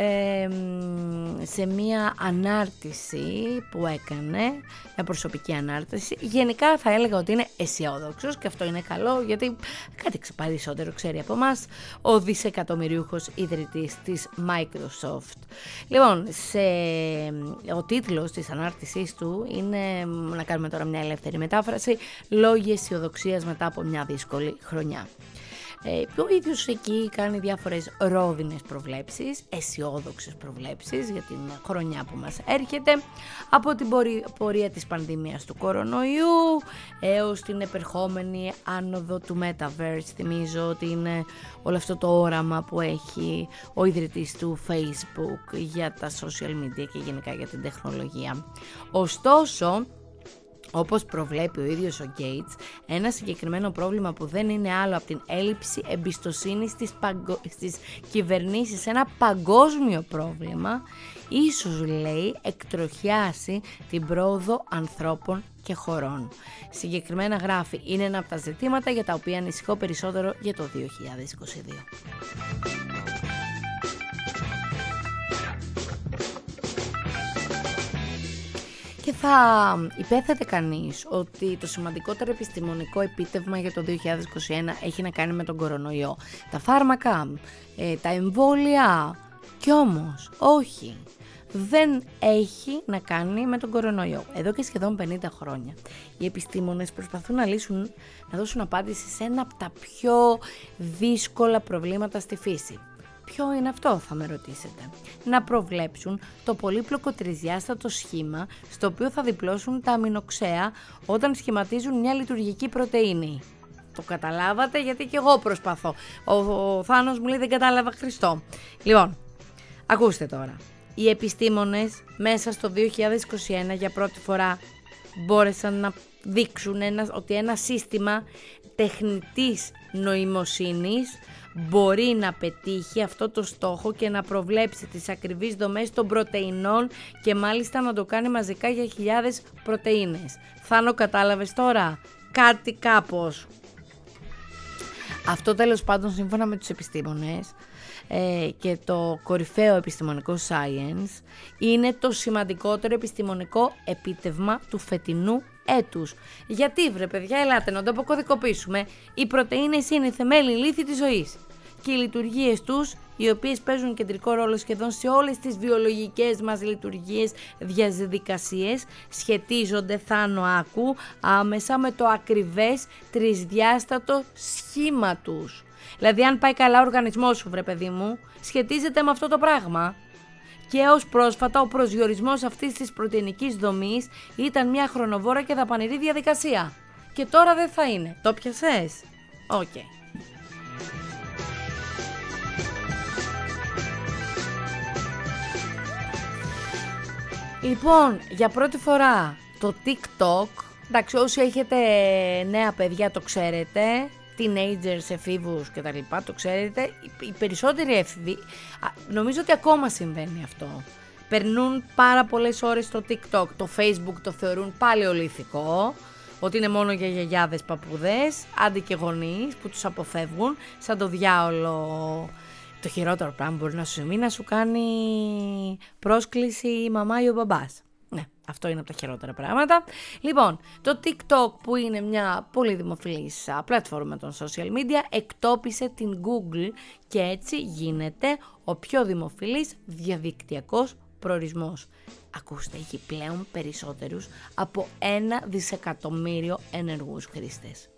σε μία ανάρτηση που έκανε, μια προσωπική ανάρτηση, γενικά θα έλεγα ότι είναι αισιόδοξος, και αυτό είναι καλό, γιατί κάτι περισσότερο ξέρει από μας ο δισεκατομμυριούχος ιδρυτής της Microsoft. Λοιπόν, ο τίτλος της ανάρτησής του είναι, να κάνουμε τώρα μια ελεύθερη μετάφραση, «Λόγοι αισιοδοξίας μετά από μια δύσκολη χρονιά». Ο ίδιος εκεί κάνει διάφορες ρόδινες προβλέψεις, αισιόδοξες προβλέψεις για την χρονιά που μας έρχεται, από την πορεία της πανδημίας του κορονοϊού έως την επερχόμενη άνοδο του Metaverse. Θυμίζω ότι είναι όλο αυτό το όραμα που έχει ο ιδρυτής του Facebook για τα social media και γενικά για την τεχνολογία. Ωστόσο, όπως προβλέπει ο ίδιος ο Gates, ένα συγκεκριμένο πρόβλημα που δεν είναι άλλο από την έλλειψη εμπιστοσύνης στις κυβερνήσεις, ένα παγκόσμιο πρόβλημα, ίσως, λέει, εκτροχιάσει την πρόοδο ανθρώπων και χωρών. Συγκεκριμένα γράφει, είναι ένα από τα ζητήματα για τα οποία ανησυχώ περισσότερο για το 2022. Και θα υπέθετε κανείς ότι το σημαντικότερο επιστημονικό επίτευγμα για το 2021 έχει να κάνει με τον κορονοϊό. Τα φάρμακα, τα εμβόλια, κι όμως όχι. Δεν έχει να κάνει με τον κορονοϊό. Εδώ και σχεδόν 50 χρόνια οι επιστήμονες προσπαθούν να δώσουν απάντηση σε ένα από τα πιο δύσκολα προβλήματα στη φύση. Ποιο είναι αυτό, θα με ρωτήσετε? Να προβλέψουν το πολύπλοκο τρισδιάστατο σχήμα στο οποίο θα διπλώσουν τα αμινοξέα όταν σχηματίζουν μια λειτουργική πρωτεΐνη. Το καταλάβατε? Γιατί και εγώ προσπαθώ. Ο Θάνος μου λέει δεν κατάλαβα Χριστό. Λοιπόν, ακούστε τώρα. Οι επιστήμονες μέσα στο 2021 για πρώτη φορά μπόρεσαν να δείξουν ότι ένα σύστημα τεχνητής νοημοσύνης μπορεί να πετύχει αυτό το στόχο και να προβλέψει τις ακριβείς δομές των πρωτεϊνών και μάλιστα να το κάνει μαζικά για χιλιάδες πρωτεΐνες. Θάνο, κατάλαβες τώρα? Κάτι κάπως. Αυτό τέλος πάντων, σύμφωνα με τους επιστήμονες και το κορυφαίο επιστημονικό science, είναι το σημαντικότερο επιστημονικό επίτευγμα του φετινού έτους. Γιατί βρε παιδιά, ελάτε να το αποκωδικοποιήσουμε. Οι πρωτεΐνες είναι η θεμέλη λύθη της ζωής και οι λειτουργίες τους, οι οποίες παίζουν κεντρικό ρόλο σχεδόν σε όλες τις βιολογικές μας λειτουργίες, διαδικασίες, σχετίζονται, Θάνο άκου, άμεσα με το ακριβές τρισδιάστατο σχήμα τους. Δηλαδή αν πάει καλά ο οργανισμός σου, βρε παιδί μου, σχετίζεται με αυτό το πράγμα. Και ως πρόσφατα ο προσδιορισμός αυτής της πρωτεϊνικής δομής ήταν μια χρονοβόρα και δαπανηρή διαδικασία. Και τώρα δεν θα είναι. Το πιασες? Οκ. Λοιπόν, για πρώτη φορά το TikTok, εντάξει, όσοι έχετε νέα παιδιά το ξέρετε, teenagers, εφήβους και τα λοιπά, το ξέρετε, οι περισσότεροι έφηβοι, νομίζω ότι ακόμα συμβαίνει αυτό. Περνούν πάρα πολλές ώρες στο TikTok, το Facebook το θεωρούν παλαιολιθικό, ότι είναι μόνο για γιαγιάδες, παππούδες, άντε και γονείς που τους αποφεύγουν, σαν το διάολο. Το χειρότερο πράγμα μπορεί να σου συμβεί, να σου κάνει πρόσκληση η μαμά ή ο μπαμπάς. Ναι, αυτό είναι από τα χειρότερα πράγματα. Λοιπόν, το TikTok, που είναι μια πολύ δημοφιλής πλατφόρμα των social media, εκτόπισε την Google και έτσι γίνεται ο πιο δημοφιλής διαδικτυακός προορισμός. Ακούστε, έχει πλέον περισσότερους από 1 δισεκατομμύριο ενεργούς χρήστες.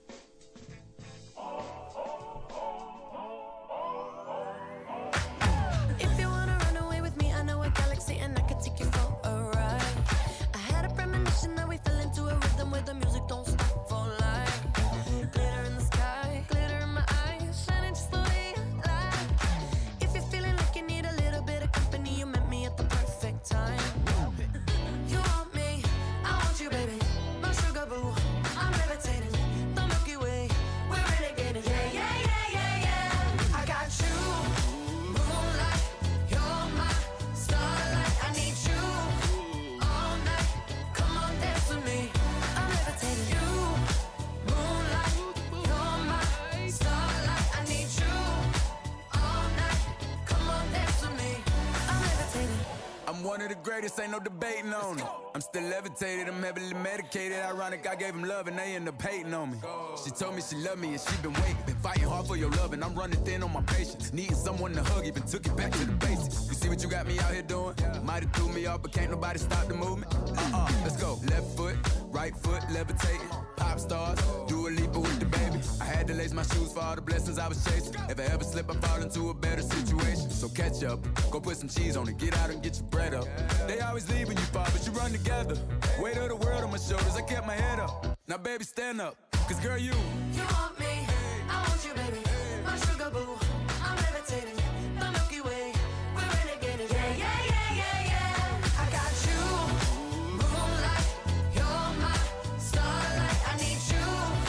One of the greatest, ain't no debating on it. I'm still levitated, I'm heavily medicated. Ironic, I gave him love and they end up hating on me. She told me she loved me and she been waiting. Been fighting hard for your love and I'm running thin on my patience. Needing someone to hug, even took it back to the basics. You see what you got me out here doing? Might have threw me off, but can't nobody stop the movement. Let's go. Left foot, right foot, levitating. Pop stars, do a leap with the baby. I had to lace my shoes for all the blessings I was chasing. If I ever slip, I fall into a better situation. So catch up, go put some cheese on it, get out and get your bread up. They always leaving you far, but you run together. Weight of the world on my shoulders, I kept my head up. Now baby, stand up, cause girl, you want me, I want you, baby. My sugar boo, I'm levitating. The Milky Way, we're renegading. Yeah, yeah, yeah, yeah, yeah. I got you, moonlight, you're my starlight. I need you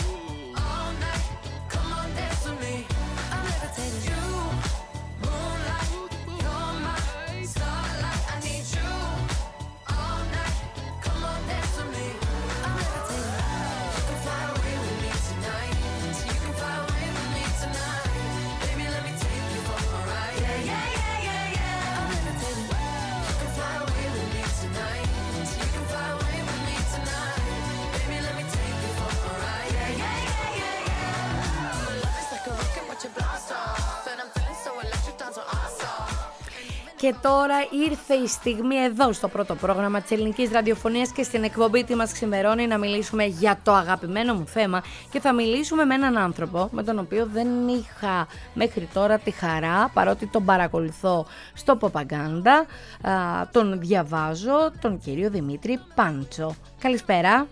all night. Come on, dance with me. I'm levitating. You, moonlight, you're my starlight. I need you all night. Come on, dance with me. I'm levitating. You can fly away with me tonight. You can fly away with me tonight. Baby, let me take you for a ride. Yeah, yeah, yeah, yeah, yeah. I'm levitating. You can fly away with me tonight. You can fly away with me tonight. Baby, let me take you for a ride. Yeah, yeah, yeah, yeah, yeah. My love is like a rocket, watch it blast off. And I'm feeling so electric, dance on awesome. Και τώρα ήρθε η στιγμή εδώ στο πρώτο πρόγραμμα της ελληνικής ραδιοφωνίας και στην εκπομπή «Τι μας ξημερώνει» να μιλήσουμε για το αγαπημένο μου θέμα, και θα μιλήσουμε με έναν άνθρωπο με τον οποίο δεν είχα μέχρι τώρα τη χαρά, παρότι τον παρακολουθώ στο Ποπαγκάντα, τον διαβάζω, τον κύριο Δημήτρη Πάντσο. Καλησπέρα.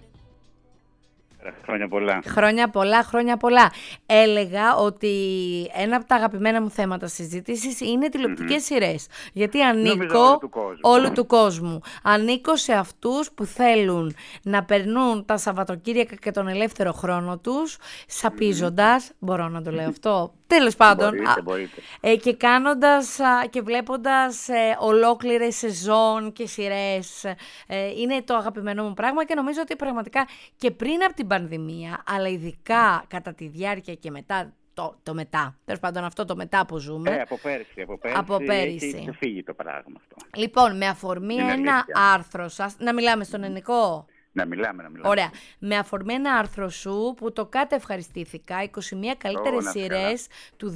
Χρόνια πολλά. Χρόνια πολλά, χρόνια πολλά. Έλεγα ότι ένα από τα αγαπημένα μου θέματα συζήτησης είναι τηλεοπτικές σειρές. Γιατί ανήκω όλου του κόσμου. Ανήκω σε αυτούς που θέλουν να περνούν τα Σαββατοκύριακα και τον ελεύθερο χρόνο τους σαπίζοντας, μπορώ να το λέω αυτό, τέλος πάντων, μπορείτε. Και κάνοντας και βλέποντας ολόκληρες σεζόν και σειρές. Είναι το αγαπημένο μου πράγμα και νομίζω ότι πραγματικά και πριν από την πανδημία, αλλά ειδικά κατά τη διάρκεια και μετά, το μετά, τέλος πάντων αυτό το μετά που ζούμε. Από πέρυσι έχει ξεφύγει το πράγμα αυτό. Λοιπόν, με αφορμή ένα άρθρο σας, να μιλάμε στον ελληνικό. Να μιλάμε. Ωραία. Με αφορμή ένα άρθρο σου που το ευχαριστήθηκα, 21 καλύτερες σειρές του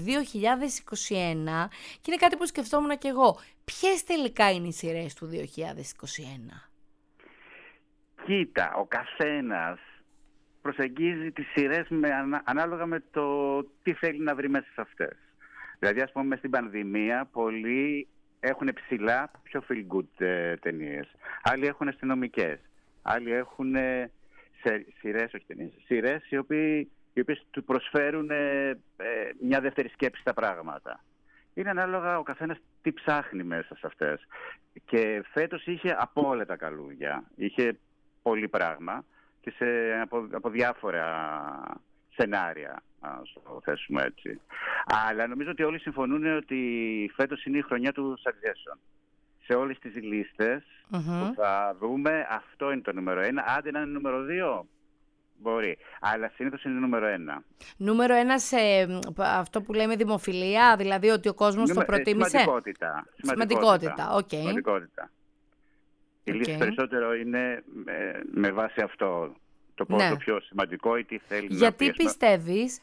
2021, και είναι κάτι που σκεφτόμουν και εγώ. Ποιες τελικά είναι οι σειρές του 2021? Κοίτα, ο καθένας προσεγγίζει τις σειρές ανάλογα με το τι θέλει να βρει μέσα σε αυτές. Δηλαδή, ας πούμε, στην πανδημία πολλοί έχουν ψηλά πιο feel good ταινίες. Άλλοι έχουν αστυνομικές. Άλλοι έχουν σειρές οι οποίες του προσφέρουν μια δεύτερη σκέψη στα πράγματα. Είναι ανάλογα ο καθένας τι ψάχνει μέσα σε αυτές. Και φέτος είχε από όλα τα καλούδια. Είχε πολύ πράγμα και από διάφορα σενάρια, ας το θέσουμε έτσι. Αλλά νομίζω ότι όλοι συμφωνούν ότι φέτος είναι η χρονιά του succession. Σε όλες τις λίστες που θα δούμε, αυτό είναι το νούμερο 1. Άντε να είναι νούμερο 2, μπορεί. Αλλά συνήθως είναι νούμερο 1. Νούμερο 1 σε αυτό που λέμε δημοφιλία, δηλαδή ότι ο κόσμος το προτίμησε. Σημαντικότητα. Οκ. Σημαντικότητα. Η λύση περισσότερο είναι με βάση αυτό. Το πόσο πιο σημαντικό ή τι θέλει να πει. Γιατί πιστεύεις?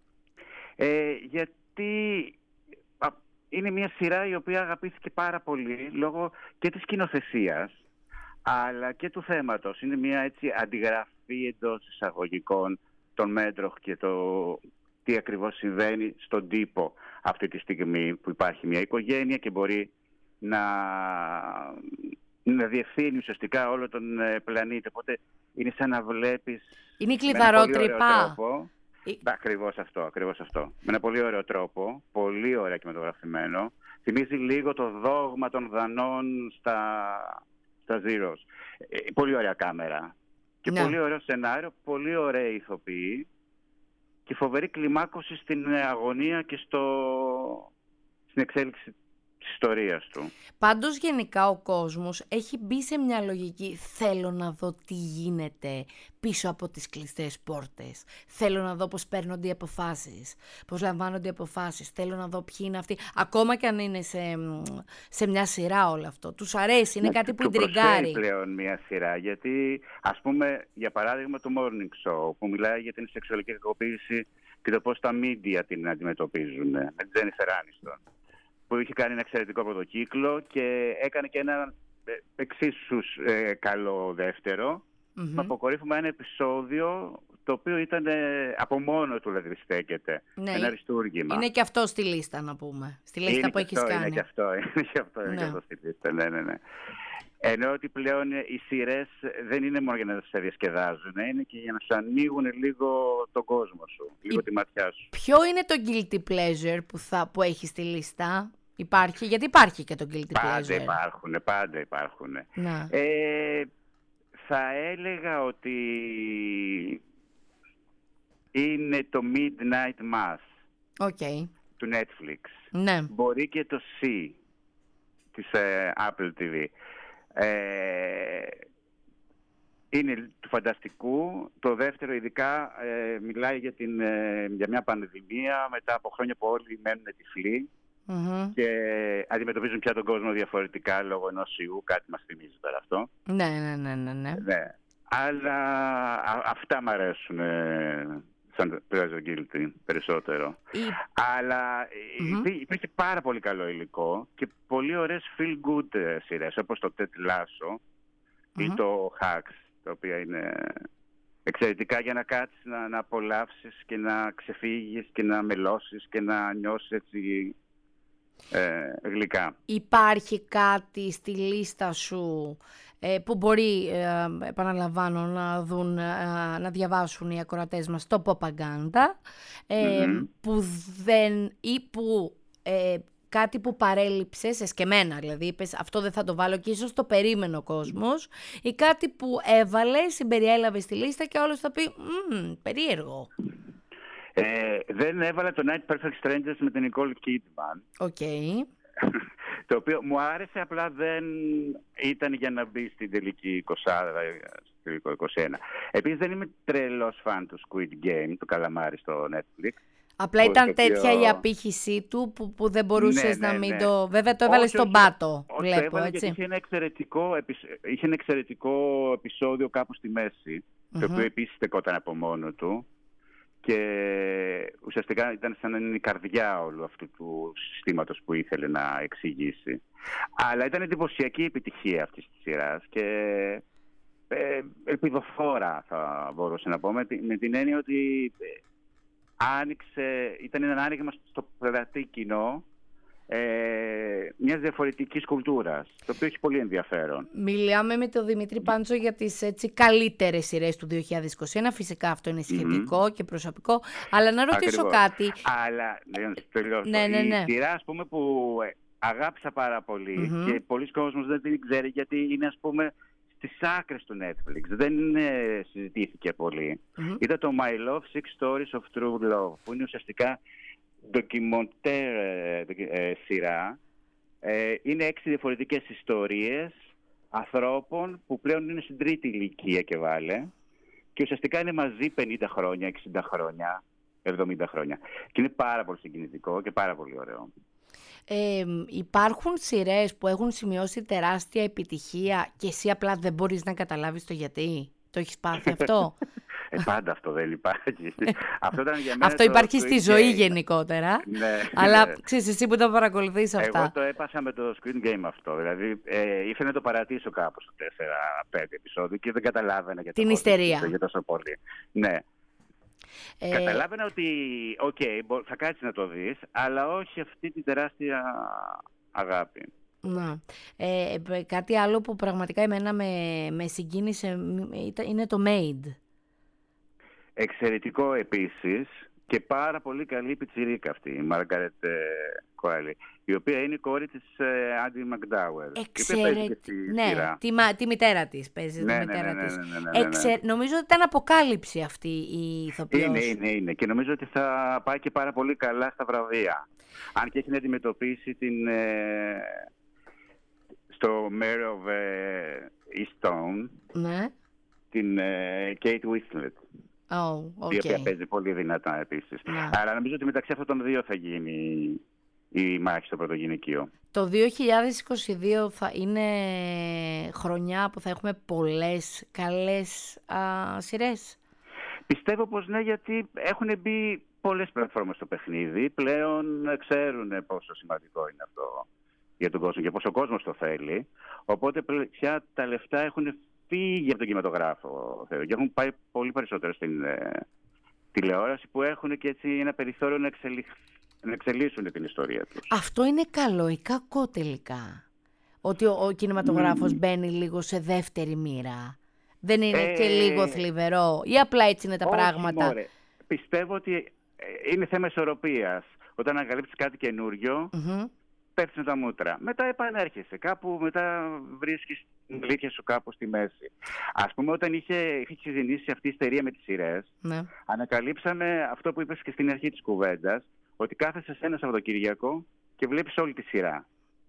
Γιατί είναι μια σειρά η οποία αγαπήθηκε πάρα πολύ λόγω και της σκηνοθεσίας αλλά και του θέματος. Είναι μια έτσι αντιγραφή εντός εισαγωγικών των Μέτροχ και το τι ακριβώς συμβαίνει στον τύπο αυτή τη στιγμή που υπάρχει μια οικογένεια και μπορεί να διευθύνει ουσιαστικά όλο τον πλανήτη. Οπότε είναι σαν να βλέπεις... Είναι η κλειδαρότρυπα. Ακριβώς αυτό. Με ένα πολύ ωραίο τρόπο, πολύ ωραία κινηματογραφημένο. Θυμίζει λίγο το δόγμα των Δανών στα Zeros. Πολύ ωραία κάμερα. Και πολύ ωραίο σενάριο, πολύ ωραία ηθοποιοί και φοβερή κλιμάκωση στην αγωνία και στην εξέλιξη της ιστορίας του. Πάντως γενικά ο κόσμος έχει μπει σε μια λογική, θέλω να δω τι γίνεται πίσω από τις κλειστές πόρτες. Θέλω να δω πώς παίρνονται οι αποφάσεις, πώς λαμβάνονται οι αποφάσεις. Θέλω να δω ποιοι είναι αυτοί. Ακόμα και αν είναι σε μια σειρά όλο αυτό. Τους αρέσει, είναι κάτι που ιντριγκάρει. Προσφέρει πλέον μια σειρά, γιατί ας πούμε για παράδειγμα το Morning Show που μιλάει για την σεξουαλική κακοποίηση και το πώς τα media την αντιμετωπίζουν με την Τζένιφερ Άνιστον, που είχε κάνει ένα εξαιρετικό πρωτοκύκλο και έκανε και ένα εξίσου καλό δεύτερο. Με αποκορύφωμα ένα επεισόδιο το οποίο ήταν από μόνο του δηλαδή στέκεται. Ναι, ένα αριστούργημα. Είναι και αυτό στη λίστα να πούμε. Στη λίστα που έχεις κάνει. Είναι και αυτό στη λίστα, ναι. Ενώ ότι πλέον οι σειρές δεν είναι μόνο για να σε διασκεδάζουν, είναι και για να σου ανοίγουν λίγο τον κόσμο σου, λίγο τη ματιά σου. Ποιο είναι το guilty pleasure που έχει στη λίστα? Υπάρχει, γιατί υπάρχει και το guilty pleasure. Πάντα υπάρχουν. Θα έλεγα ότι είναι το Midnight Mass του Netflix. Ναι. Μπορεί και το C της Apple TV. Είναι του φανταστικού. Το δεύτερο ειδικά μιλάει για μια πανδημία μετά από χρόνια που όλοι μένουν τυφλοί και αντιμετωπίζουν πια τον κόσμο διαφορετικά λόγω ενός ιού. Κάτι μας θυμίζει τώρα αυτό. Ναι. Αλλά αυτά μου αρέσουν σαν pleasure guilty περισσότερο. Αλλά υπήρχε πάρα πολύ καλό υλικό και πολύ ωραίες feel good σειρές όπως το Ted Lasso ή το Hacks, τα οποία είναι εξαιρετικά για να κάτσεις να απολαύσεις και να ξεφύγεις και να μελώσεις και να νιώσεις έτσι γλυκά. Υπάρχει κάτι στη λίστα σου που μπορεί, επαναλαμβάνω, να δουν, να διαβάσουν οι ακροατές μας το Propaganda, που δεν, ή που κάτι που παρέλειψες, εσκεμμένα δηλαδή, είπες αυτό δεν θα το βάλω και ίσως το περίμενε ο κόσμος, ή κάτι που έβαλες, συμπεριέλαβες στη λίστα και όλος θα πει περίεργο. Δεν έβαλα το Night Perfect Strangers με την Nicole Kidman. Το οποίο μου άρεσε, απλά δεν ήταν για να μπει στην τελική 20, στο 21. Επίσης δεν είμαι τρελός φαν του Squid Game, του καλαμάρι στο Netflix. Απλά ήταν τέτοια η απήχησή του που δεν μπορούσες να μην το... Βέβαια το έβαλες στον πάτο, βλέπω, έτσι. Είχε ένα εξαιρετικό επεισόδιο κάπου στη μέση, το οποίο επίσης στεκόταν από μόνο του. Και ουσιαστικά ήταν σαν να είναι η καρδιά όλου αυτού του συστήματος που ήθελε να εξηγήσει. Αλλά ήταν εντυπωσιακή η επιτυχία αυτής της σειράς και ελπιδοφόρα θα μπορούσα να πω, με την έννοια ότι ήταν ένα άνοιγμα στο πελατή κοινό μιας διαφορετικής κουλτούρας, το οποίο έχει πολύ ενδιαφέρον. Μιλάμε με τον Δημήτρη Πάντζο για τις έτσι καλύτερες σειρές του 2021. Φυσικά αυτό είναι σχετικό και προσωπικό. Αλλά να ρωτήσω κάτι. Αλλά, η σειρά, ας πούμε, που αγάπησα πάρα πολύ και πολλοί κόσμος δεν την ξέρει γιατί είναι, ας πούμε, στις άκρες του Netflix. Δεν συζητήθηκε πολύ. Ήταν το My Love, 6 Stories of True Love, που είναι ουσιαστικά ντοκιμοντέρ σειρά. Είναι 6 διαφορετικές ιστορίες ανθρώπων που πλέον είναι στην τρίτη ηλικία και βάλε και ουσιαστικά είναι μαζί 50 χρόνια, 60 χρόνια, 70 χρόνια και είναι πάρα πολύ συγκινητικό και πάρα πολύ ωραίο. Υπάρχουν σειρές που έχουν σημειώσει τεράστια επιτυχία και εσύ απλά δεν μπορείς να καταλάβεις το γιατί? Το έχεις πάθει αυτό? Πάντα αυτό δεν υπάρχει. Αυτό ήταν για μένα. Αυτό υπάρχει στη ζωή γενικότερα. Ναι, αλλά ναι. ξέρεις εσύ που τα παρακολουθείς αυτά. Εγώ το έπασα με το Squid Game αυτό. Δηλαδή ήθελα να το παρατήσω κάπου στο 4-5 επεισόδιο και δεν καταλάβαινα για την ιστερία. Για τόσο πολύ. Ναι. Καταλάβαινα ότι θα κάτσεις να το δεις, αλλά όχι αυτή την τεράστια αγάπη. Να. Κάτι άλλο που πραγματικά εμένα με συγκίνησε είναι το Made. Εξαιρετικό επίσης και πάρα πολύ καλή πιτσιρίκα αυτή, η Μάργαρετ Κόαλι, η οποία είναι η κόρη της Άντι Μακντάουερ. Εξαιρετική. Ναι, τη μητέρα της παίζει. Ναι. Νομίζω ότι ήταν αποκάλυψη αυτή η ηθοποιός. Είναι. Και νομίζω ότι θα πάει και πάρα πολύ καλά στα βραβεία. Αν και έχει να αντιμετωπίσει στο Mayor of Easttown, ναι, την Kate Winslet. Okay. Η οποία παίζει πολύ δυνατά επίσης. Ναι. Αλλά νομίζω ότι μεταξύ αυτών των δύο θα γίνει η μάχη στο πρωτογυναικείο. Το 2022 θα είναι χρονιά που θα έχουμε πολλές καλές σειρές. Πιστεύω πως ναι, γιατί έχουν μπει πολλές πλατφόρμες στο παιχνίδι. Πλέον ξέρουν πόσο σημαντικό είναι αυτό για τον κόσμο και πόσο ο κόσμος το θέλει. Οπότε πια τα λεφτά έχουν φύγει από τον κινηματογράφο και έχουν πάει πολύ περισσότερο στην τηλεόραση, που έχουν και έτσι ένα περιθώριο να εξελίσσουν την ιστορία τους. Αυτό είναι καλό ή κακό τελικά? Ότι ο κινηματογράφος μπαίνει λίγο σε δεύτερη μοίρα? Δεν είναι και λίγο θλιβερό ή απλά έτσι είναι τα πράγματα? Μωρέ. Πιστεύω ότι είναι θέμα ισορροπίας. Όταν ανακαλύψεις κάτι καινούριο, πέφτεις με τα μούτρα. Μετά επανέρχεσαι. Κάπου μετά βρίσκεις την αλήθεια σου κάπου στη μέση. Ας πούμε, όταν είχε ξεκινήσει αυτή η ιστερία με τις σειρές, ανακαλύψαμε αυτό που είπες και στην αρχή της κουβέντας, ότι κάθεσαι σε ένα Σαββατοκύριακο και βλέπεις όλη τη σειρά.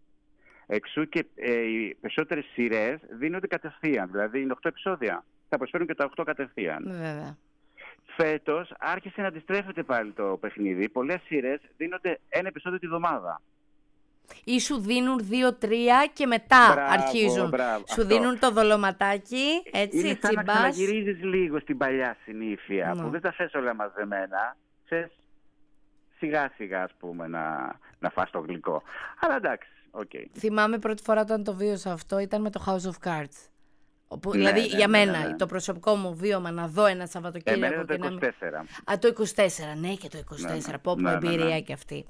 Εξού και οι περισσότερες σειρές δίνονται κατευθείαν. Δηλαδή είναι 8 επεισόδια. Θα προσφέρουν και τα 8 κατευθείαν. Βέβαια. Φέτος άρχισε να αντιστρέφεται πάλι το παιχνίδι. Πολλές σειρές δίνονται ένα επεισόδιο τη βδομάδα. Ή σου δίνουν 2-3 και μετά αρχίζουν. Σου δίνουν το δολωματάκι, έτσι, είναι σαν τσιμπάς. να ξαναγυρίζεις λίγο στην παλιά συνήθεια, που δεν τα θες όλα μαζεμένα. Θες σιγά σιγά, ας πούμε, να φας το γλυκό. Αλλά εντάξει, Θυμάμαι πρώτη φορά όταν το βίωσα αυτό ήταν με το House of Cards. Δηλαδή για μένα το προσωπικό μου βίωμα να δω ένα Σαββατοκύριακο. Το 24. Το 24, ναι, και το 24. Πω εμπειρία και αυτή.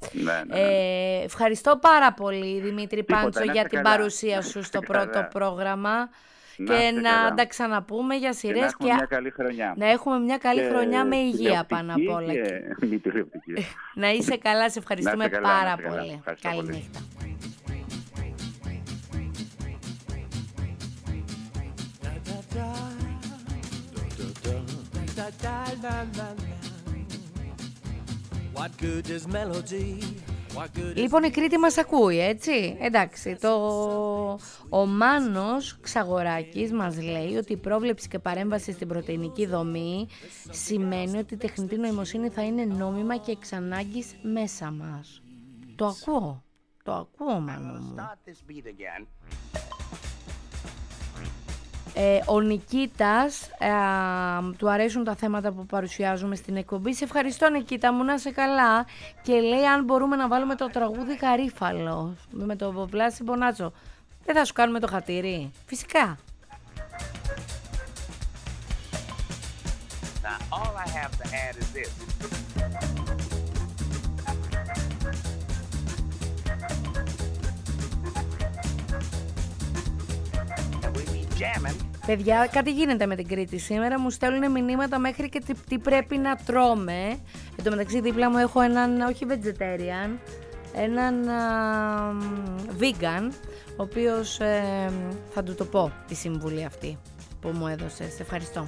Ευχαριστώ πάρα πολύ, Δημήτρη Πάντσο, για την παρουσία σου στο πρώτο πρόγραμμα. Και να τα ξαναπούμε για σειρές και να έχουμε μια καλή χρονιά με υγεία πάνω απ' όλα. Να είσαι καλά, σε ευχαριστούμε πάρα πολύ. Καλή νύχτα. Λοιπόν, η Κρήτη μας ακούει, έτσι. Εντάξει, ο Μάνος Ξαγοράκης μας λέει ότι η πρόβλεψη και παρέμβαση στην πρωτεϊνική δομή σημαίνει ότι η τεχνητή νοημοσύνη θα είναι νόμιμα και εξ ανάγκης μέσα μας. Το ακούω, Μάνο μου. Ο Νικήτας, του αρέσουν τα θέματα που παρουσιάζουμε στην εκπομπή. Σε ευχαριστώ, Νικήτα μου, να είσαι καλά. Και λέει αν μπορούμε να βάλουμε το τραγούδι Γαρίφαλο με το Βλάση Μπονάτσο. Δεν θα σου κάνουμε το χατήρι? Φυσικά. Now, all I have to add is this. Παιδιά, κάτι γίνεται με την Κρήτη σήμερα. Μου στέλνουν μηνύματα μέχρι και τι πρέπει να τρώμε. Εν τω μεταξύ δίπλα μου έχω έναν, όχι vegetarian, έναν vegan, ο οποίος θα του το πω τη συμβουλή αυτή που μου έδωσε. Σε ευχαριστώ.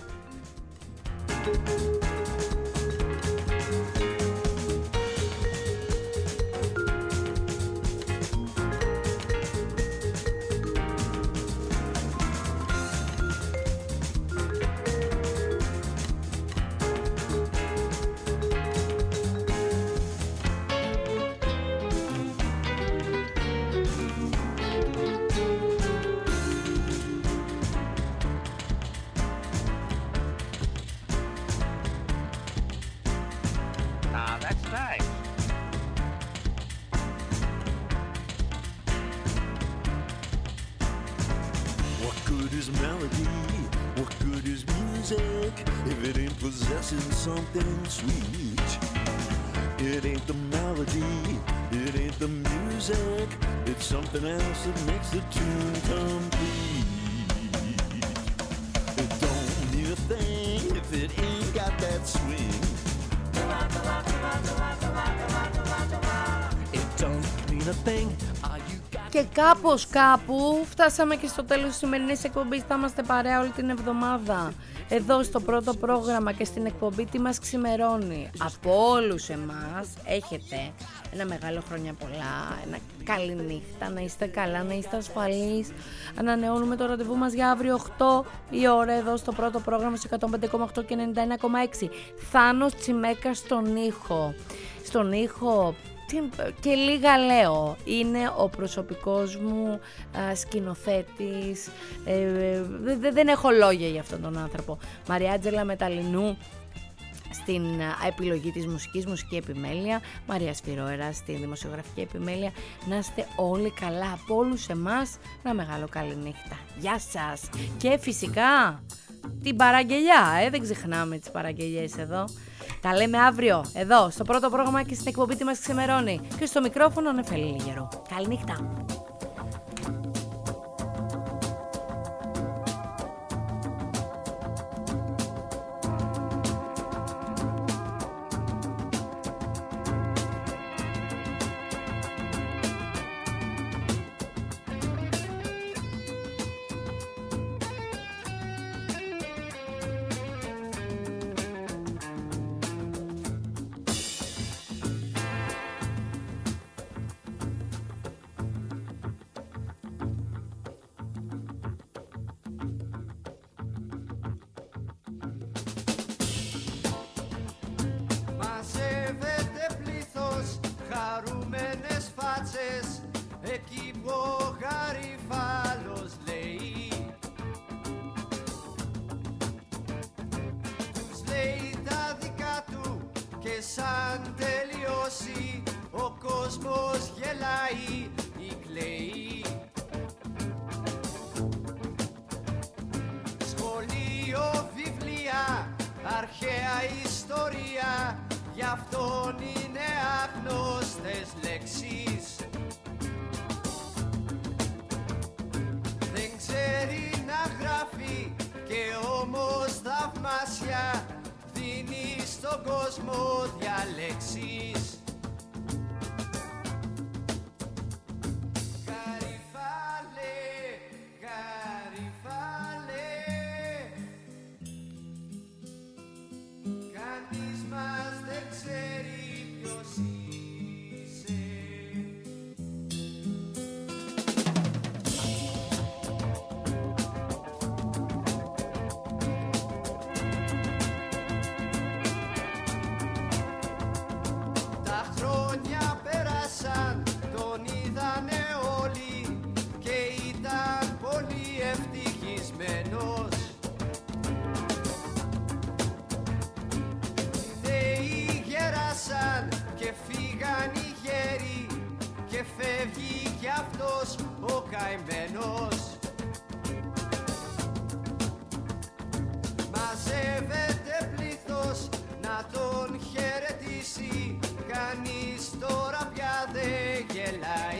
good is melody? What good is music if it ain't possessing something sweet? It ain't the melody, it ain't the music, it's something else that makes the tune complete. It don't mean a thing if it ain't got that swing. It don't mean a thing. Και κάπως κάπου φτάσαμε και στο τέλος της σημερινής εκπομπής. Θα είμαστε παρέα όλη την εβδομάδα εδώ στο πρώτο πρόγραμμα και στην εκπομπή Τι μας ξημερώνει. Από όλους εμάς έχετε ένα μεγάλο χρόνια πολλά, ένα καλή νύχτα, να είστε καλά, να είστε ασφαλείς. Ανανεώνουμε το ραντεβού μας για αύριο 8 η ώρα εδώ στο πρώτο πρόγραμμα στο 105,8 και 91,6. Θάνος Τσιμέκας στον ήχο. Στον ήχο και λίγα λέω, είναι ο προσωπικός μου σκηνοθέτης, δεν έχω λόγια για αυτόν τον άνθρωπο. Μαριάτζελα Μεταλλινού στην επιλογή της μουσικής, μουσική επιμέλεια, Μαρία Σφυρόερα στη δημοσιογραφική επιμέλεια. Να είστε όλοι καλά, από όλους εμάς, ένα μεγάλο καλή νύχτα. Γεια σας! Και φυσικά την παραγγελιά, δεν ξεχνάμε τις παραγγελιές εδώ. Τα λέμε αύριο, εδώ, στο πρώτο πρόγραμμα και στην εκπομπή Τι μας ξημερώνει. Και στο μικρόφωνο Νεφέλη Λιγερό. Καλή νύχτα. Εκεί που ο Γαριφάλος λέει, τους λέει τα δικά του και σαν τελειώσει ο κόσμος γελάει ή κλαίει. Σχολείο, βιβλία, αρχαία ιστορία, γι' αυτόν είναι άγνωστες λέξεις. Ξέρει να γράφει και όμως θαυμάσια δίνει στον κόσμο διαλέξεις. Γαριφάλε, Γαριφάλε, κανείς μας δεν ξέρει ποιος είσαι. Τον είδανε όλοι και ήταν πολύ ευτυχισμένος. Οι νέοι γεράσαν και φύγαν οι γέροι και φεύγει κι αυτός ο καημένος. Μαζεύεται πλήθος να τον χαιρετήσει, κανείς τώρα πια δεν γελάει.